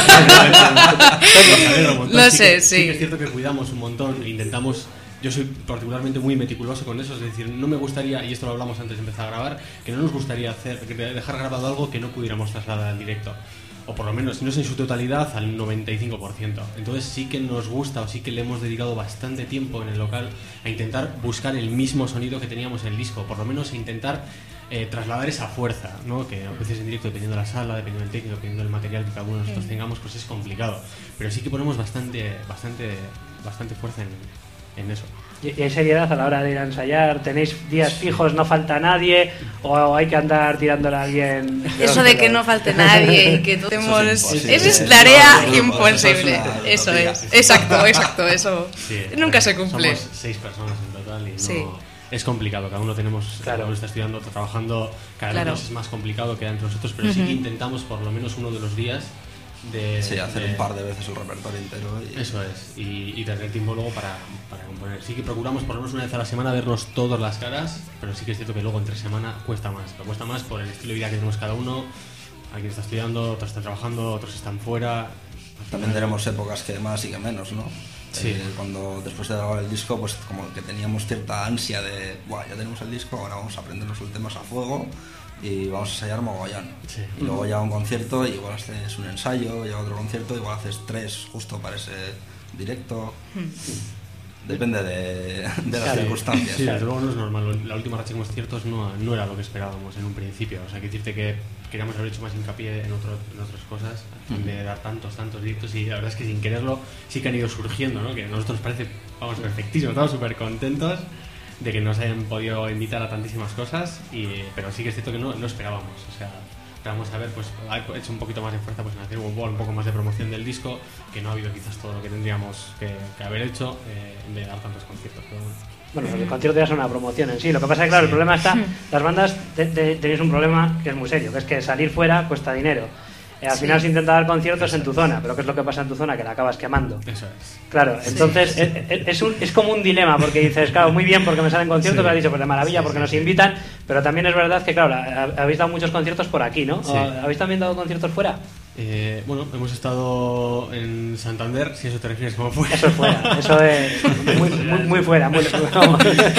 No sé, sí. Sí que es cierto que cuidamos un montón, intentamos... Yo soy particularmente muy meticuloso con eso, es decir, no me gustaría, y esto lo hablamos antes de empezar a grabar, que no nos gustaría hacer, dejar grabado algo que no pudiéramos trasladar al directo. o por lo menos, si no es en su totalidad, al noventa y cinco por ciento. Entonces sí que nos gusta, o sí que le hemos dedicado bastante tiempo en el local a intentar buscar el mismo sonido que teníamos en el disco, por lo menos a intentar eh, trasladar esa fuerza, ¿no? Que a veces en directo, dependiendo de la sala, dependiendo del técnico, dependiendo del material que cada uno de nosotros tengamos, pues es complicado. Pero sí que ponemos bastante, bastante, bastante fuerza en, en eso. ¿Y hay seriedad a la hora de ir a ensayar? ¿Tenéis días fijos, no falta nadie? ¿O hay que andar tirándole a alguien? Eso de que no falte nadie y que todos tenemos... Esa es tarea imposible. Eso es. Exacto, exacto. Eso Sí, nunca se cumple. Somos seis personas en total y no... Sí. Es complicado, cada uno tenemos, Claro. cada uno está estudiando, está trabajando, cada Claro. uno es más complicado que entre nosotros, pero sí Ujú. que intentamos por lo menos uno de los días de... Sí, hacer de- un par de veces el repertorio entero. Y... Eso es, y, y tener tiempo luego para, para componer. Sí que procuramos por lo menos una vez a la semana vernos todas las caras, pero sí que es cierto que luego entre semana cuesta más. Pero cuesta más por el estilo de vida que tenemos cada uno. Alguien está estudiando, otros están trabajando, otros están fuera. También tenemos épocas que más y que menos, ¿no? Sí. Eh, cuando después de grabar el disco, pues como que teníamos cierta ansia de, Buah, ya tenemos el disco, ahora vamos a aprendernos los temas a fuego y vamos a ensayar mogollón. Sí. Y luego llega un concierto, y igual haces un ensayo, llega otro concierto, igual haces tres justo para ese directo. Depende de, de las Claro. circunstancias. Sí, desde luego no es normal. La última racha que hemos conciertos no, no era lo que esperábamos en un principio. O sea, hay que decirte que queríamos haber hecho más hincapié en, otro, en otras cosas, en vez de dar tantos, tantos directos. Y la verdad es que sin quererlo sí que han ido surgiendo, ¿no? Que a nosotros nos parece, vamos, perfectísimo. Estamos súper contentos de que nos hayan podido invitar a tantísimas cosas. Y, pero sí que es cierto que no, no esperábamos. O sea, esperamos haber pues, hecho un poquito más de fuerza pues, en hacer un, un poco más de promoción del disco, que no ha habido quizás todo lo que tendríamos que, que haber hecho eh, en vez de dar tantos conciertos. Pero bueno. Bueno, el concierto ya es una promoción en sí. Lo que pasa es que, claro, el problema está... Las bandas te- te- tenéis un problema que es muy serio, que es que salir fuera cuesta dinero. Eh, al Sí. final se intenta dar conciertos en tu zona, pero ¿qué es lo que pasa en tu zona? Que la acabas quemando. Eso es. Claro, entonces es, es- es un- es como un dilema, porque dices, claro, muy bien porque me salen conciertos, Sí. me has dicho, pues de maravilla Sí, porque sí, nos sí. invitan, pero también es verdad que, claro, la- habéis dado muchos conciertos por aquí, ¿no? Sí. ¿O ¿Habéis también dado conciertos fuera? Eh, bueno, hemos estado en Santander, si eso te refieres como fuera. Eso es fuera, eso es muy, muy, muy fuera, muy vamos.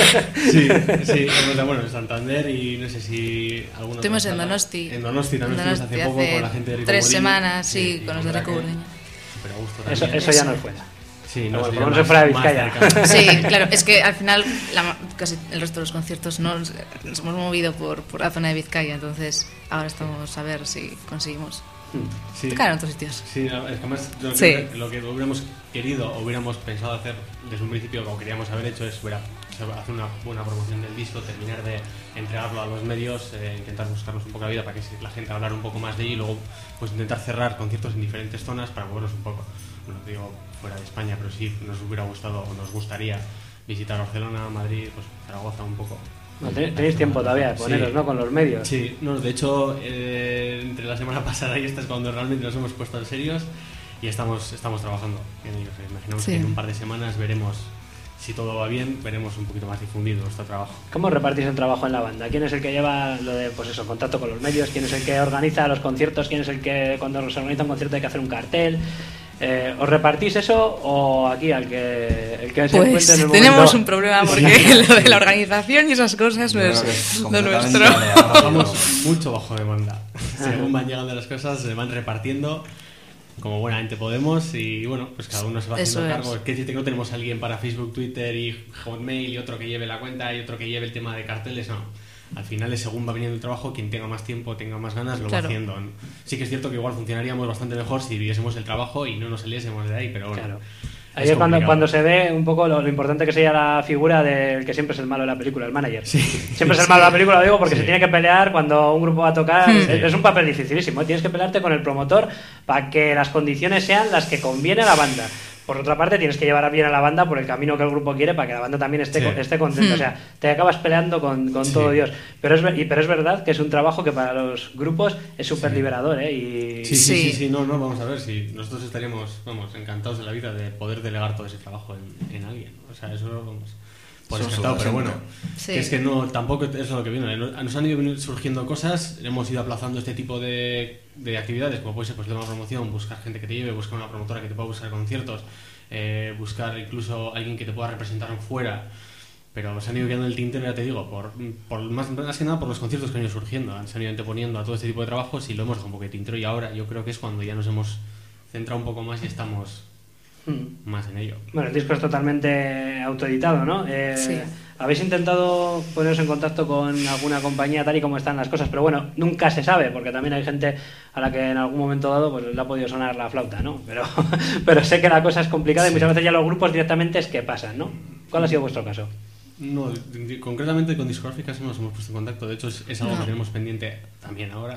Sí, sí, hemos estado, bueno, en Santander y no sé si alguna Estuvimos otra en sala. Donosti. En Donosti también En estuvimos Donosti hace poco hace con la gente de Rico tres Morín. semanas, sí, y con los de la Rico verdad que Morín. súper a gusto Eso, también. eso ya Eso. no es fuera. Sí, Pero no, bueno, sería por lo menos más- fuera de más Vizcaya. cercano. Sí, claro, es que al final la- casi el resto de los conciertos no nos, nos hemos movido por, por la zona de Vizcaya, entonces ahora estamos a ver si conseguimos Sí. tocar en otros sitios. Sí, es que además lo, Sí. que, lo que hubiéramos querido o hubiéramos pensado hacer desde un principio, o queríamos haber hecho, es hubiera- hacer una buena promoción del disco, terminar de entregarlo a los medios, eh, intentar buscarnos un poco la vida para que la gente hablara un poco más de ello y luego pues intentar cerrar conciertos en diferentes zonas para movernos un poco. Bueno, digo fuera de España, pero sí nos hubiera gustado o nos gustaría visitar Barcelona, Madrid, pues Zaragoza un poco. No, ten- tenéis tiempo todavía de poneros, Sí. ¿no? Con los medios. Sí, no, de hecho, eh, entre la semana pasada y esta es cuando realmente nos hemos puesto en serios y estamos, estamos trabajando en ello. O sea, imaginamos Sí. que en un par de semanas veremos, si todo va bien, veremos un poquito más difundido nuestro trabajo. ¿Cómo repartís el trabajo en la banda? ¿Quién es el que lleva lo de, pues eso, contacto con los medios? ¿Quién es el que organiza los conciertos? ¿Quién es el que cuando se organiza un concierto hay que hacer un cartel? Eh, ¿Os repartís eso o aquí al que el que se Pues encuentre en el tenemos momento? un problema porque lo de la organización y esas cosas no Yo es creo que es lo completamente nuestro. aleatorio. Vamos mucho bajo demanda. Según van llegando las cosas, se van repartiendo como buenamente podemos y bueno, pues cada uno se va haciendo Eso cargo. es. Es que decirte que no tenemos a alguien para Facebook, Twitter y Hotmail y otro que lleve la cuenta y otro que lleve el tema de carteles, no. Al final es según va viniendo el trabajo, quien tenga más tiempo, tenga más ganas, lo Claro. va haciendo. Sí que es cierto que igual funcionaríamos bastante mejor si viviésemos el trabajo y no nos saliésemos de ahí, pero bueno. Claro. es Ahí es cuando, complicado. cuando se ve un poco lo, lo importante que sería la figura del que siempre es el malo de la película, el manager. Sí. Siempre es el malo de la película, lo digo, porque Sí. se tiene que pelear cuando un grupo va a tocar. Hmm. Es, es un papel dificilísimo. ¿eh? Tienes que pelearte con el promotor para que las condiciones sean las que conviene a la banda. Por otra parte, tienes que llevar bien a la banda por el camino que el grupo quiere para que la banda también esté, Sí. con- esté contenta. Hmm. O sea, te acabas peleando con, con Sí. todo Dios. Pero es, ver- y- pero es verdad que es un trabajo que para los grupos es súper liberador. ¿eh? Y, Sí, sí, sí, Sí. sí, no, no, vamos a ver, si nosotros estaríamos, vamos, encantados de la vida de poder delegar todo ese trabajo en, en alguien, o sea, eso, vamos, por Eso descartado, sube pero bueno, siempre. Sí. que es que no, tampoco eso es lo que viene, nos han ido surgiendo cosas, hemos ido aplazando este tipo de, de actividades, como puede ser pues, el tema de promoción, buscar gente que te lleve, buscar una promotora que te pueda buscar conciertos, eh, buscar incluso alguien que te pueda representar fuera. pero se han ido quedando en el tintero, ya te digo, por, por más, más que nada por los conciertos que han ido surgiendo, se han ido anteponiendo a todo este tipo de trabajos y lo hemos dejado un poco de tintero, y ahora yo creo que es cuando ya nos hemos centrado un poco más y estamos mm. más en ello. Bueno, el disco es totalmente autoeditado, ¿no? Eh, sí. ¿Habéis intentado poneros en contacto con alguna compañía tal y como están las cosas? Pero bueno, nunca se sabe, porque también hay gente a la que en algún momento dado pues le ha podido sonar la flauta, ¿no? Pero, pero sé que la cosa es complicada, sí. Y muchas veces ya los grupos directamente es que pasan, ¿no? ¿Cuál ha sido vuestro caso? No, concretamente con discográficas no nos hemos puesto en contacto. De hecho, es, es algo no. que tenemos pendiente también ahora.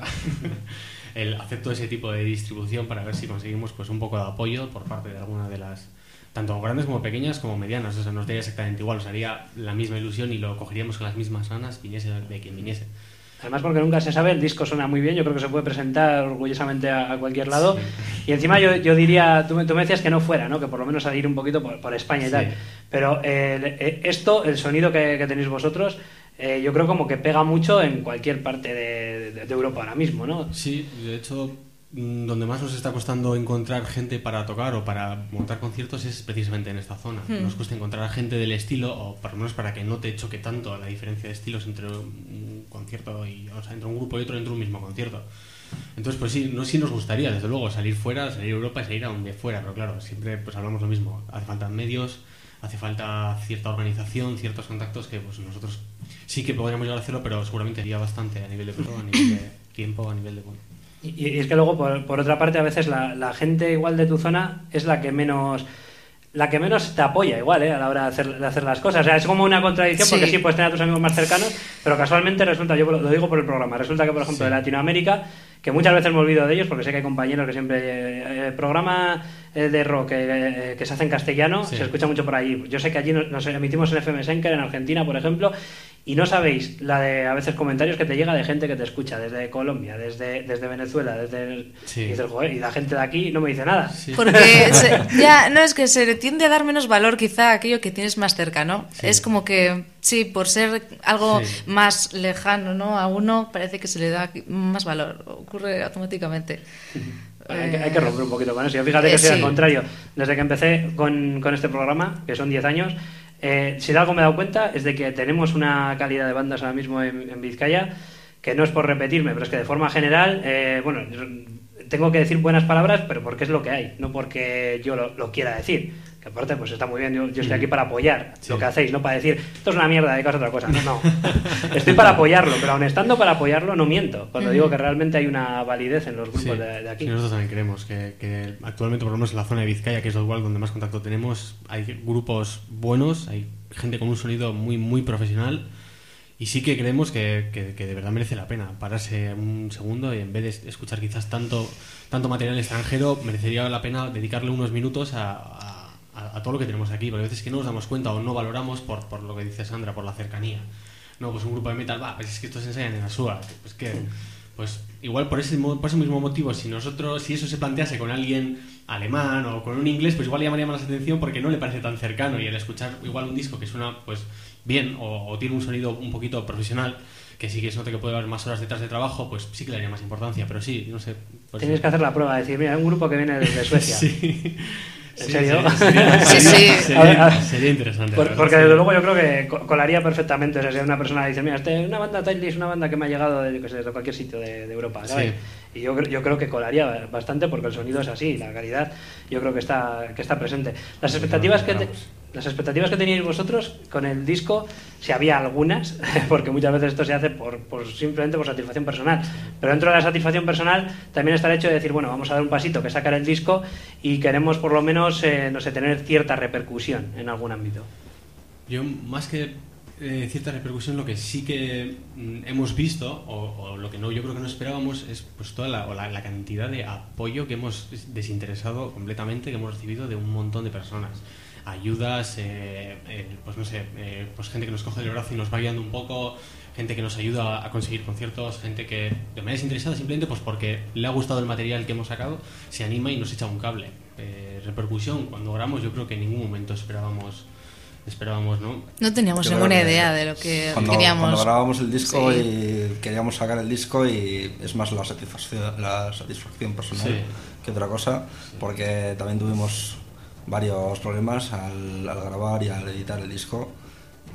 El hacer todo ese tipo de distribución para ver si conseguimos pues un poco de apoyo por parte de alguna de las, tanto grandes como pequeñas como medianas. O sea, nos daría exactamente igual, nos haría la misma ilusión y lo cogeríamos con las mismas ganas, viniese de quien viniese. Además, porque nunca se sabe, el disco suena muy bien, yo creo que se puede presentar orgullosamente a, a cualquier lado. Sí. Y encima yo, yo diría, tú me, tú me decías que no fuera, ¿no? Que por lo menos salir un poquito por, por España y sí. tal. Pero eh, esto, el sonido que, que tenéis vosotros, eh, yo creo como que pega mucho en cualquier parte de, de, de Europa ahora mismo, ¿no? Sí, de hecho, donde más nos está costando encontrar gente para tocar o para montar conciertos es precisamente en esta zona. Hmm. Nos cuesta encontrar gente del estilo, o por lo menos para que no te choque tanto la diferencia de estilos entre un concierto y, o sea, entre un grupo y otro dentro de un mismo concierto. Entonces, pues sí, no sí nos gustaría, desde luego, salir fuera, salir a Europa y salir a donde fuera, pero claro, siempre pues hablamos lo mismo. Hace falta medios, hace falta cierta organización, ciertos contactos que pues nosotros sí que podríamos llegar a hacerlo, pero seguramente haría bastante a nivel de todo, a nivel de tiempo, a nivel de... Bueno. Y, y es que luego, por, por otra parte, a veces la, la gente igual de tu zona es la que menos... la que menos te apoya igual, ¿eh? A la hora de hacer, de hacer las cosas. O sea, es como una contradicción, sí. Porque sí, puedes tener a tus amigos más cercanos, pero casualmente resulta, yo lo, lo digo por el programa, resulta que, por ejemplo, sí. de Latinoamérica, que muchas veces me olvido de ellos, porque sé que hay compañeros que siempre... Eh, programa eh, de rock eh, que se hace en castellano, sí. Se escucha mucho por ahí. Yo sé que allí nos, nos emitimos en F M Senker, en Argentina, por ejemplo, y no sabéis la de, a veces, comentarios que te llega de gente que te escucha, desde Colombia, desde, desde Venezuela, desde... El, sí. Y dices, joder, y la gente de aquí no me dice nada. Sí. Porque se, ya, no, es que se le tiende a dar menos valor quizá a aquello que tienes más cerca, ¿no? Sí. Es como que, sí, por ser algo sí. más lejano, ¿no? A uno parece que se le da más valor, ocurre automáticamente. Bueno, hay, que, hay que romper un poquito con eso. Fíjate que eh, soy sí. al contrario. Desde que empecé con, con este programa, que son diez años, eh, si de algo me he dado cuenta es de que tenemos una calidad de bandas ahora mismo en, en Vizcaya, que no es por repetirme, pero es que de forma general, eh, bueno, tengo que decir buenas palabras, pero porque es lo que hay, no porque yo lo, lo quiera decir. Que aparte, pues está muy bien, yo, yo estoy aquí para apoyar sí. lo que hacéis, no para decir, esto es una mierda, dedicaos a otra cosa. No, no. Estoy para apoyarlo, pero aun estando para apoyarlo, no miento, cuando digo que realmente hay una validez en los grupos sí. de, de aquí. Sí, nosotros también creemos que, que actualmente, por lo menos en la zona de Vizcaya, que es igual donde más contacto tenemos, hay grupos buenos, hay gente con un sonido muy, muy profesional. Y sí que creemos que, que, que de verdad merece la pena pararse un segundo y en vez de escuchar quizás tanto, tanto material extranjero, merecería la pena dedicarle unos minutos a, a, a, a todo lo que tenemos aquí, porque a veces que no nos damos cuenta o no valoramos por, por lo que dice Sandra, por la cercanía. No, pues un grupo de metal, va, pues es que estos se ensayan en Asúa, pues que... Pues igual por ese, por ese mismo motivo, si nosotros, si eso se plantease con alguien alemán o con un inglés, pues igual llamaría más la atención porque no le parece tan cercano, y el escuchar igual un disco que suena pues bien o, o tiene un sonido un poquito profesional, que sí que se nota que puede haber más horas detrás de trabajo, pues sí que le daría más importancia, pero sí, no sé. Pues Tienes sí. que hacer la prueba, decir, mira, un grupo que viene desde Suecia. Sí. ¿En sí, serio? Sería, sí, sí. Sería, a ver, a ver. sería interesante. Por, porque desde luego yo creo que colaría perfectamente. O sea, si una persona dice, mira, este, una banda Tightly es una banda que me ha llegado de, que sé, de cualquier sitio de, de Europa, ¿sabes? Sí. Y yo, yo creo que colaría bastante porque el sonido es así, la calidad yo creo que está, que está presente. Las expectativas que te, las expectativas que teníais vosotros con el disco, si había algunas, porque muchas veces esto se hace por, por simplemente por satisfacción personal, pero dentro de la satisfacción personal también está el hecho de decir, bueno, vamos a dar un pasito, que es sacar el disco y queremos por lo menos, eh, no sé, tener cierta repercusión en algún ámbito. Yo, más que eh, cierta repercusión, lo que sí que mm, hemos visto, o, o lo que no, yo creo que no esperábamos, es pues toda la, o la, la cantidad de apoyo que hemos desinteresado completamente, que hemos recibido de un montón de personas. Ayudas, eh, eh, pues no sé, eh, pues gente que nos coge del brazo y nos va guiando un poco, gente que nos ayuda a conseguir conciertos, gente que de manera desinteresada simplemente pues porque le ha gustado el material que hemos sacado, se anima y nos echa un cable. Eh, repercusión, cuando grabamos yo creo que en ningún momento esperábamos, esperábamos, ¿no? No teníamos ninguna idea de lo que cuando, queríamos. Cuando grabábamos el disco sí. y queríamos sacar el disco, y es más la satisfacción, la satisfacción personal sí. que otra cosa, porque también tuvimos varios problemas al, al grabar y al editar el disco,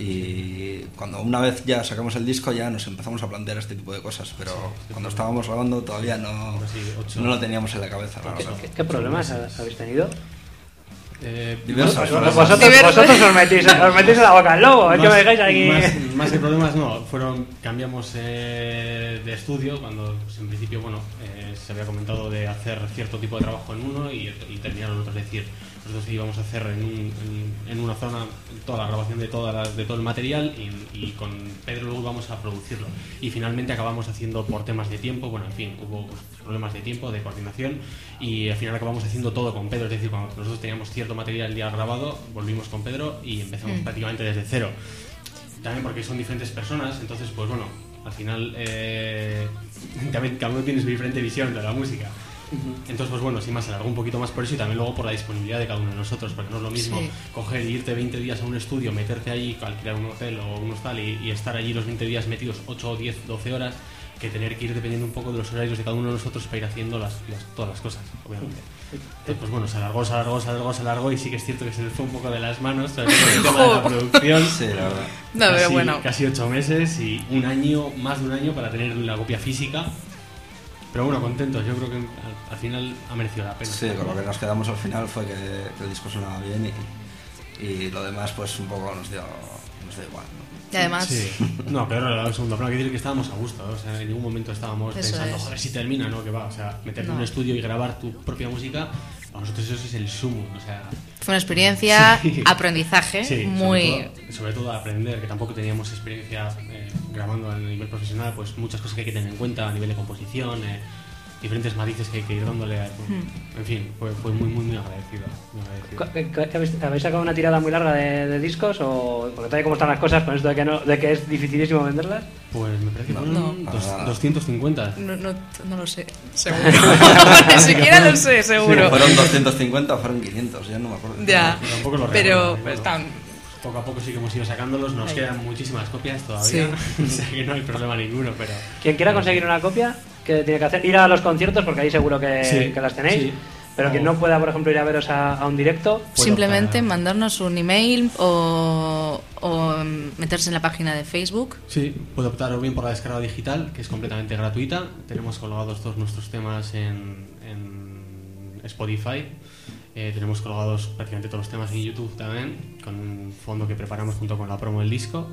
Y cuando una vez ya sacamos el disco ya nos empezamos a plantear este tipo de cosas, pero sí, cuando estábamos grabando todavía no, sí, no lo teníamos en la cabeza. ¿Qué, ¿qué, ¿Qué problemas habéis tenido? Eh, Diversos. Vosotros, vosotros, vosotros os, metís, os metís en la boca al lobo, es que me dejáis aquí. Más, más que problemas, no. Fueron, cambiamos eh, de estudio cuando, pues, en principio, bueno, eh, se había comentado de hacer cierto tipo de trabajo en uno y, y terminaron otros. Es decir, nosotros íbamos a hacer en, un, en, en una zona toda la grabación de, toda la, de todo el material y, y con Pedro luego íbamos a producirlo. Y finalmente acabamos haciendo por temas de tiempo, bueno, en fin, hubo problemas de tiempo, de coordinación y al final acabamos haciendo todo con Pedro. Es decir, cuando nosotros teníamos cierto material ya grabado, volvimos con Pedro y empezamos mm. prácticamente desde cero. También porque son diferentes personas, entonces pues bueno, al final eh, también cada uno tiene su diferente visión de la música. Entonces pues bueno, sin más, se alargó un poquito más por eso y también luego por la disponibilidad de cada uno de nosotros, porque no es lo mismo sí. coger y irte veinte días a un estudio, meterte allí, alquilar un hotel o un hostal y, y estar allí los veinte días metidos ocho, diez, doce horas, que tener que ir dependiendo un poco de los horarios de cada uno de nosotros para ir haciendo las, las, todas las cosas, obviamente. Entonces, pues bueno, se alargó, se alargó, se alargó, se alargó y sí que es cierto que se le fue un poco de las manos el tema de la producción. Sí, la verdad. No, casi, pero bueno. Casi ocho meses y un año, más de un año para tener la copia física. Pero bueno, contentos, yo creo que al, al final ha merecido la pena. Sí, con lo que nos quedamos al final fue que, que el disco sonaba bien y, y lo demás pues un poco nos dio, nos dio igual, ¿no? Y además... Sí. No, pero no, el segundo plano, hay que decir que estábamos a gusto, ¿no? O sea, en ningún momento estábamos eso pensando, es. joder, si termina, ¿no? Que va, o sea, meterte no. en un estudio y grabar tu propia música, para nosotros eso es el sumo, o sea... Fue una experiencia, sí. aprendizaje, sí, muy... Sobre todo, sobre todo aprender, que tampoco teníamos experiencia eh, grabando a nivel profesional, pues muchas cosas que hay que tener en cuenta a nivel de composición, eh, diferentes matices que hay que ir dándole. A, hmm. En fin, fue, fue muy, muy, muy agradecido. Muy agradecido. ¿Habéis, ¿Habéis sacado una tirada muy larga de, de discos? O porque todavía cómo están las cosas con esto de que, no, de que es dificilísimo venderlas? Pues me parece que fueron no. dos, doscientos cincuenta. No, no, no lo sé, seguro. Ni siquiera lo sé, seguro. Sí, fueron doscientos cincuenta o fueron quinientos, ya no me acuerdo. Ya, no, tampoco lo pero recuerdo, pues, tan... poco a poco sí que hemos ido sacándolos, nos Ahí. quedan muchísimas copias todavía, sí. O sea que no hay problema ninguno, pero... Quien quiera conseguir una copia, ¿qué tiene que hacer? Ir a los conciertos, porque ahí seguro que, sí, que las tenéis, sí. pero o... quien no pueda, por ejemplo, ir a veros a, a un directo... Simplemente para... mandarnos un email o, o meterse en la página de Facebook. Sí, puede optar o bien por la descarga digital, que es completamente gratuita. Tenemos colgados todos nuestros temas en, en Spotify. Eh, tenemos colgados prácticamente todos los temas en YouTube también, con un fondo que preparamos junto con la promo del disco.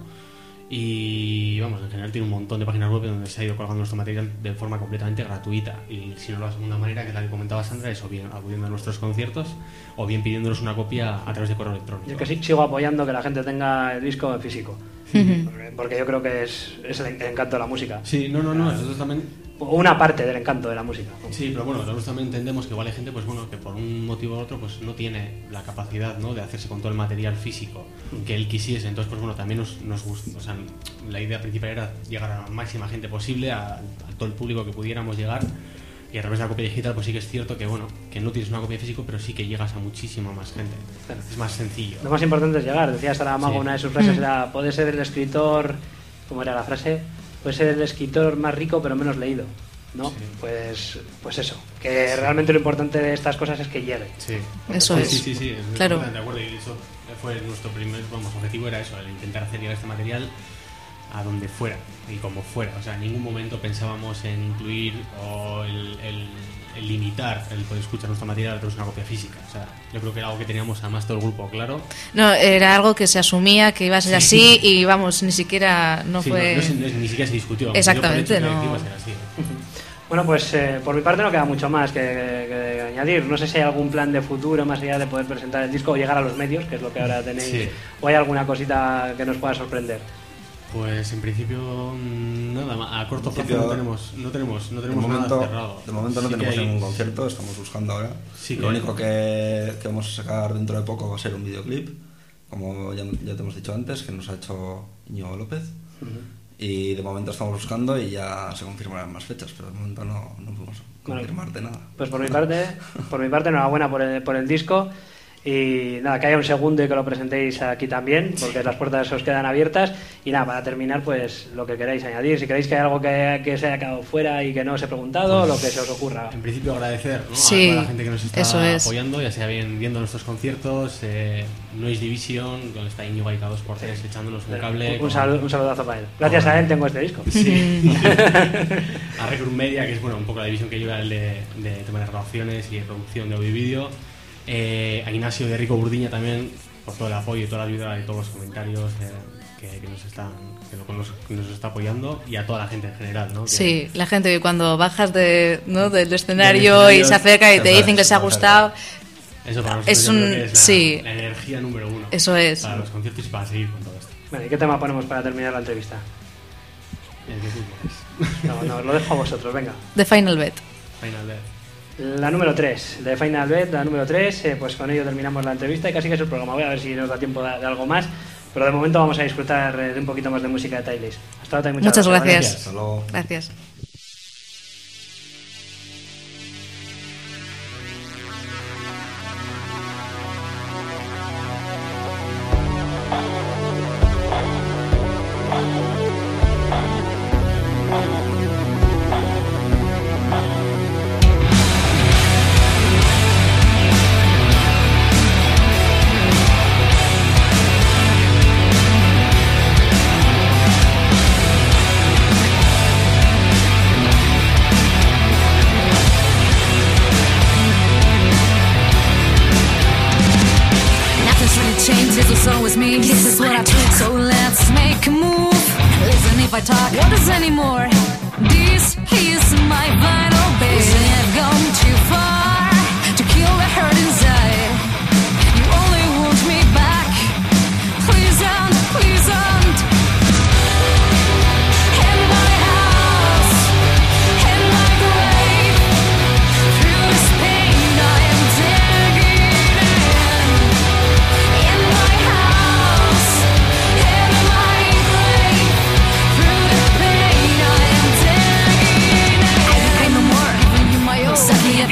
Y vamos, en general tiene un montón de páginas web donde se ha ido colgando nuestro material de forma completamente gratuita. Y si no lo haces de una manera, que es la que comentaba Sandra, es o bien acudiendo a nuestros conciertos o bien pidiéndonos una copia a través de correo electrónico. Yo que sí sigo apoyando que la gente tenga el disco en físico, uh-huh. porque yo creo que es, es el encanto de la música. Sí, no, no, no, nosotros también... Una parte del encanto de la música. Sí, pero bueno, nosotros también entendemos que igual hay gente, pues bueno, que por un motivo u otro pues no tiene la capacidad, ¿no?, de hacerse con todo el material físico que él quisiese. Entonces, pues bueno, también nos, nos gusta, o sea, la idea principal era llegar a la máxima gente posible, a, a todo el público que pudiéramos llegar. Y a través de la copia digital, pues sí que es cierto que, bueno, que no tienes una copia física, pero sí que llegas a muchísima más gente. Claro. Es más sencillo. Lo más importante es llegar. Decía Saramago, sí. Una de sus frases era, puede ser el escritor, ¿cómo era la frase? Puede ser el escritor más rico pero menos leído, ¿no? Sí. Pues, pues eso, que sí. Realmente lo importante de estas cosas es que llegue. Sí, eso sí, es. Sí, sí, sí, es claro. De acuerdo, y eso fue nuestro primer, vamos, objetivo era eso, el intentar hacer llegar este material a donde fuera y como fuera. O sea, en ningún momento pensábamos en incluir o el, el, el limitar el poder escuchar nuestro material a través de una copia física. O sea, yo creo que era algo que teníamos además todo el grupo claro. No, era algo que se asumía que iba a ser sí. así y vamos, ni siquiera no sí, fue... No, no, no, ni siquiera se discutió. Exactamente, no. no. Que iba a ser así. Bueno, pues eh, por mi parte no queda mucho más que, que, que añadir. No sé si hay algún plan de futuro más allá de poder presentar el disco o llegar a los medios, que es lo que ahora tenéis, sí. O hay alguna cosita que nos pueda sorprender. Pues en principio nada, a corto plazo no tenemos, no tenemos, no tenemos de momento, nada cerrado. De momento no sí tenemos ningún concierto, estamos buscando ahora. Sí Lo que... único que, que vamos a sacar dentro de poco va a ser un videoclip, como ya, ya te hemos dicho antes, que nos ha hecho Íñigo López. Uh-huh. Y de momento estamos buscando y ya se confirmarán más fechas, pero de momento no, no podemos confirmarte bueno, nada. Pues por mi parte, por mi parte enhorabuena por el, por el disco. Y nada, que haya un segundo y que lo presentéis aquí también, porque las puertas os quedan abiertas. Y nada, para terminar, pues lo que queráis añadir. Si queréis que hay algo que, que se haya quedado fuera y que no os he preguntado, pues, lo que se os ocurra. En principio agradecer, ¿no? Sí, a toda la gente que nos está eso es. apoyando, ya sea bien viendo nuestros conciertos, eh, Noise Division, donde está Íñigo ahí cada dos por tres echándonos un cable. Un, con... saludo, un saludazo para él. Gracias a él tengo este disco. Sí. A Record Media, que es bueno un poco la división que lleva el de, de tema de grabaciones y de producción de audio y vídeo. Eh, a Ignacio de Rico Burdiña también por todo el apoyo y toda la ayuda y todos los comentarios eh, que, que, nos están, que, nos, que nos está apoyando, y a toda la gente en general, ¿no? Que, sí, la gente que cuando bajas de, ¿no? del escenario, del escenario y se acerca y te dicen que les ha gustado. Eso para nosotros es, un, es la, sí, la energía número uno. Eso es. Para los conciertos y para seguir con todo esto. Bueno, ¿y qué tema ponemos para terminar la entrevista? El que tú quieres. No, no, lo dejo a vosotros, venga. The Final Bet. Final Bet. La número tres, de Final Bet, la número tres, eh, pues con ello terminamos la entrevista y casi que es el programa. Voy a ver si nos da tiempo de, de algo más, pero de momento vamos a disfrutar eh, de un poquito más de música de Taillis. Hasta ahora, muchas, muchas gracias. gracias. Hasta luego. Gracias. I talk, what is anymore? This is my vinyl, baby. I've gone too far to kill the hurt inside. You only want me back. Please don't, please don't. In my house, in my grave, through this pain I am digging in. In my house, in my grave. Sadly,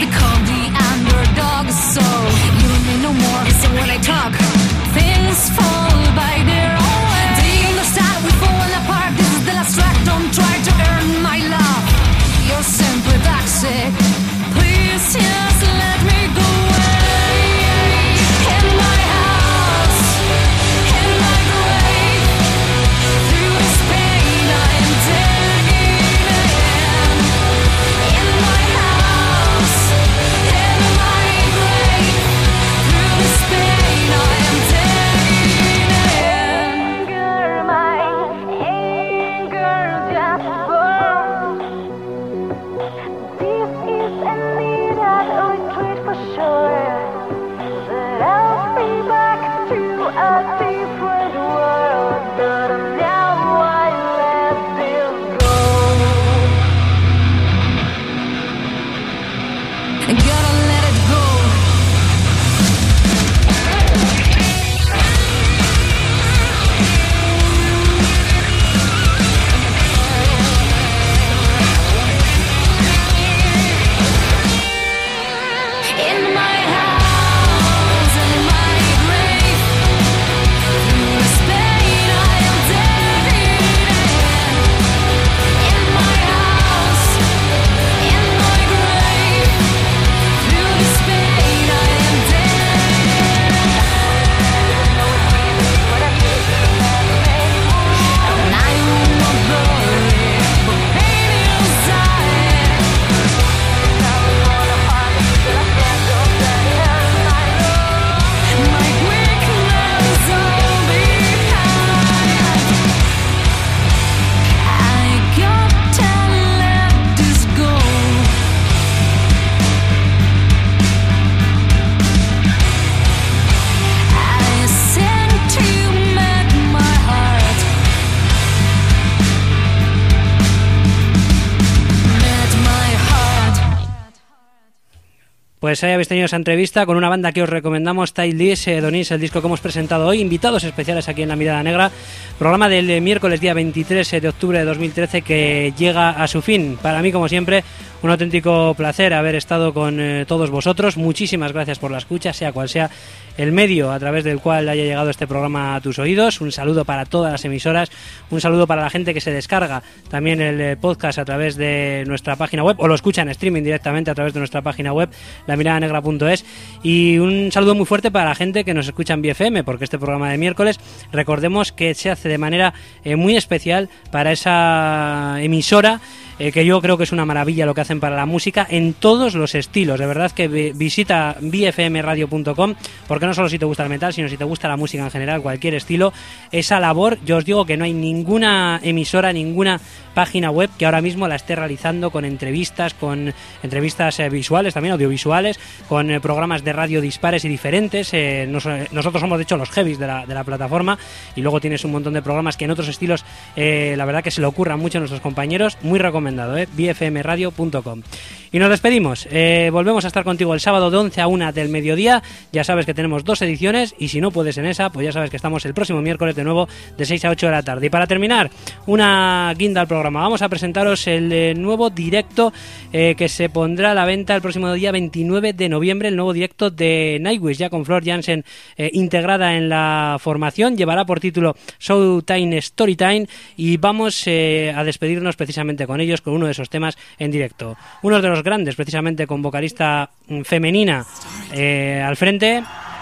Pues ahí habéis tenido esa entrevista con una banda que os recomendamos, Tideless, eh, Donis, el disco que hemos presentado hoy, invitados especiales aquí en La Mirada Negra, programa del eh, miércoles día veintitrés de octubre de dos mil trece que llega a su fin. Para mí, como siempre, un auténtico placer haber estado con eh, todos vosotros. Muchísimas gracias por la escucha, sea cual sea el medio a través del cual haya llegado este programa a tus oídos. Un saludo para todas las emisoras, un saludo para la gente que se descarga también el eh, podcast a través de nuestra página web o lo escucha en streaming directamente a través de nuestra página web, la mirada negra punto es, y un saludo muy fuerte para la gente que nos escucha en B F M, porque este programa de miércoles, recordemos que se hace de manera eh, muy especial para esa emisora, eh, que yo creo que es una maravilla lo que hacen para la música en todos los estilos. De verdad que visita b f m radio punto com, porque no solo si te gusta el metal, sino si te gusta la música en general, cualquier estilo. Esa labor, yo os digo que no hay ninguna emisora, ninguna página web que ahora mismo la esté realizando con entrevistas, con entrevistas eh, visuales, también audiovisuales, con eh, programas de radio dispares y diferentes. Eh, nos, nosotros somos de hecho los heavies de la, de la plataforma, y luego tienes un montón de programas que en otros estilos eh, la verdad que se le ocurran mucho a nuestros compañeros. Muy recomendado, eh, b f m radio punto com. Y nos despedimos, eh, volvemos a estar contigo el sábado de once a una del mediodía. Ya sabes que tenemos dos ediciones, y si no puedes en esa, pues ya sabes que estamos el próximo miércoles de nuevo de seis a ocho de la tarde. Y para terminar, una guinda al programa, vamos a presentaros el eh, nuevo directo eh, que se pondrá a la venta el próximo día veintinueve de noviembre, el nuevo directo de Nightwish, ya con Flor Jansen eh, integrada en la formación. Llevará por título Showtime Storytime, y vamos eh, a despedirnos precisamente con ellos, con uno de esos temas en directo. Uno de los grandes, precisamente con vocalista femenina eh, al frente,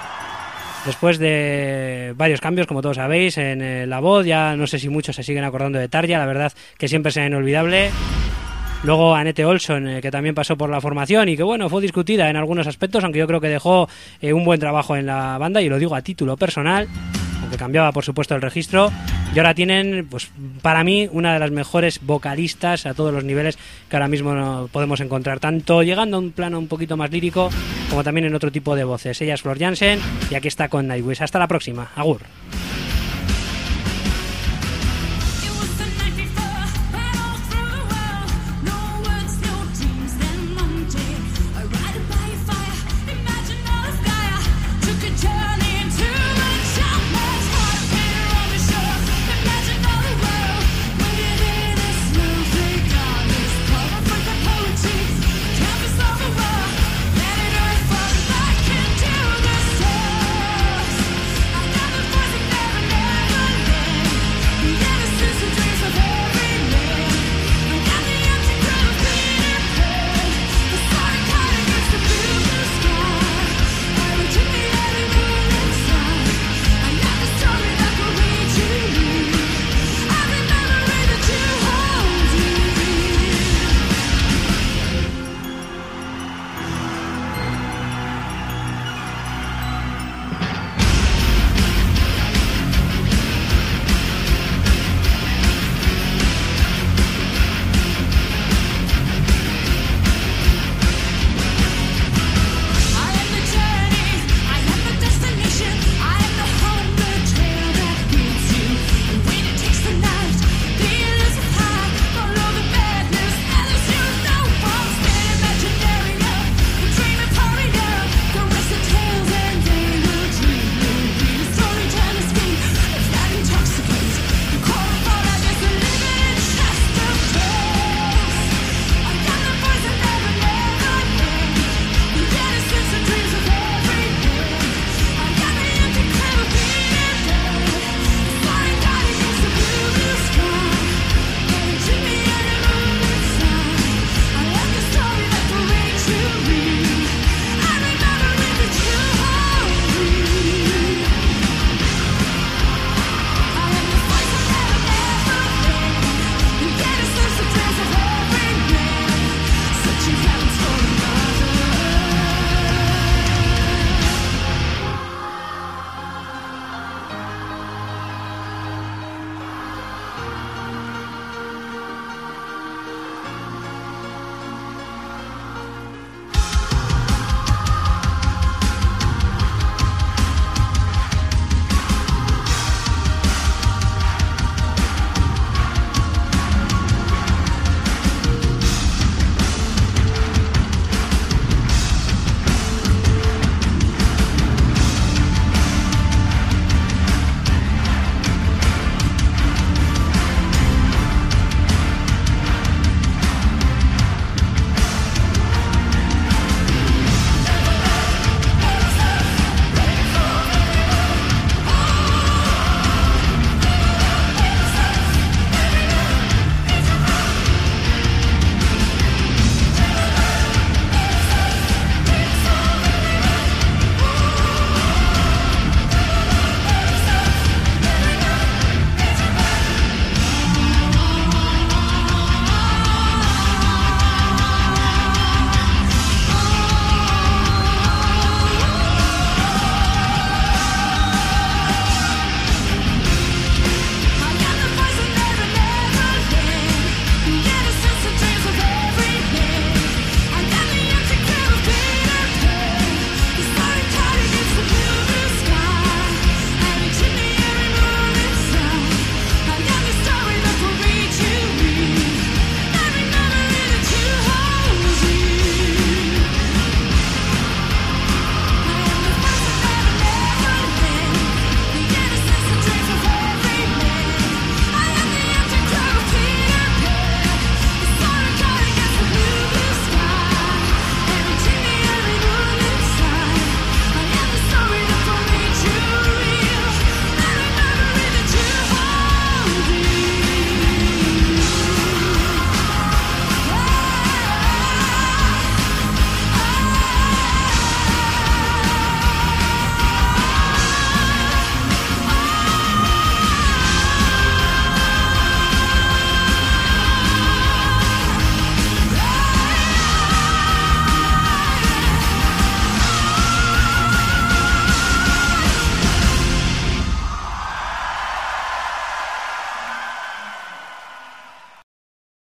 después de varios cambios, como todos sabéis, en eh, la voz. Ya no sé si muchos se siguen acordando de Tarja, la verdad que siempre será inolvidable. Luego Annette Olson, eh, que también pasó por la formación y que bueno, fue discutida en algunos aspectos, aunque yo creo que dejó eh, un buen trabajo en la banda, y lo digo a título personal, aunque cambiaba por supuesto el registro. Y ahora tienen, pues para mí, una de las mejores vocalistas a todos los niveles que ahora mismo no podemos encontrar, tanto llegando a un plano un poquito más lírico como también en otro tipo de voces. Ella es Flor Jansen, y aquí está con Nightwish. Hasta la próxima. Agur.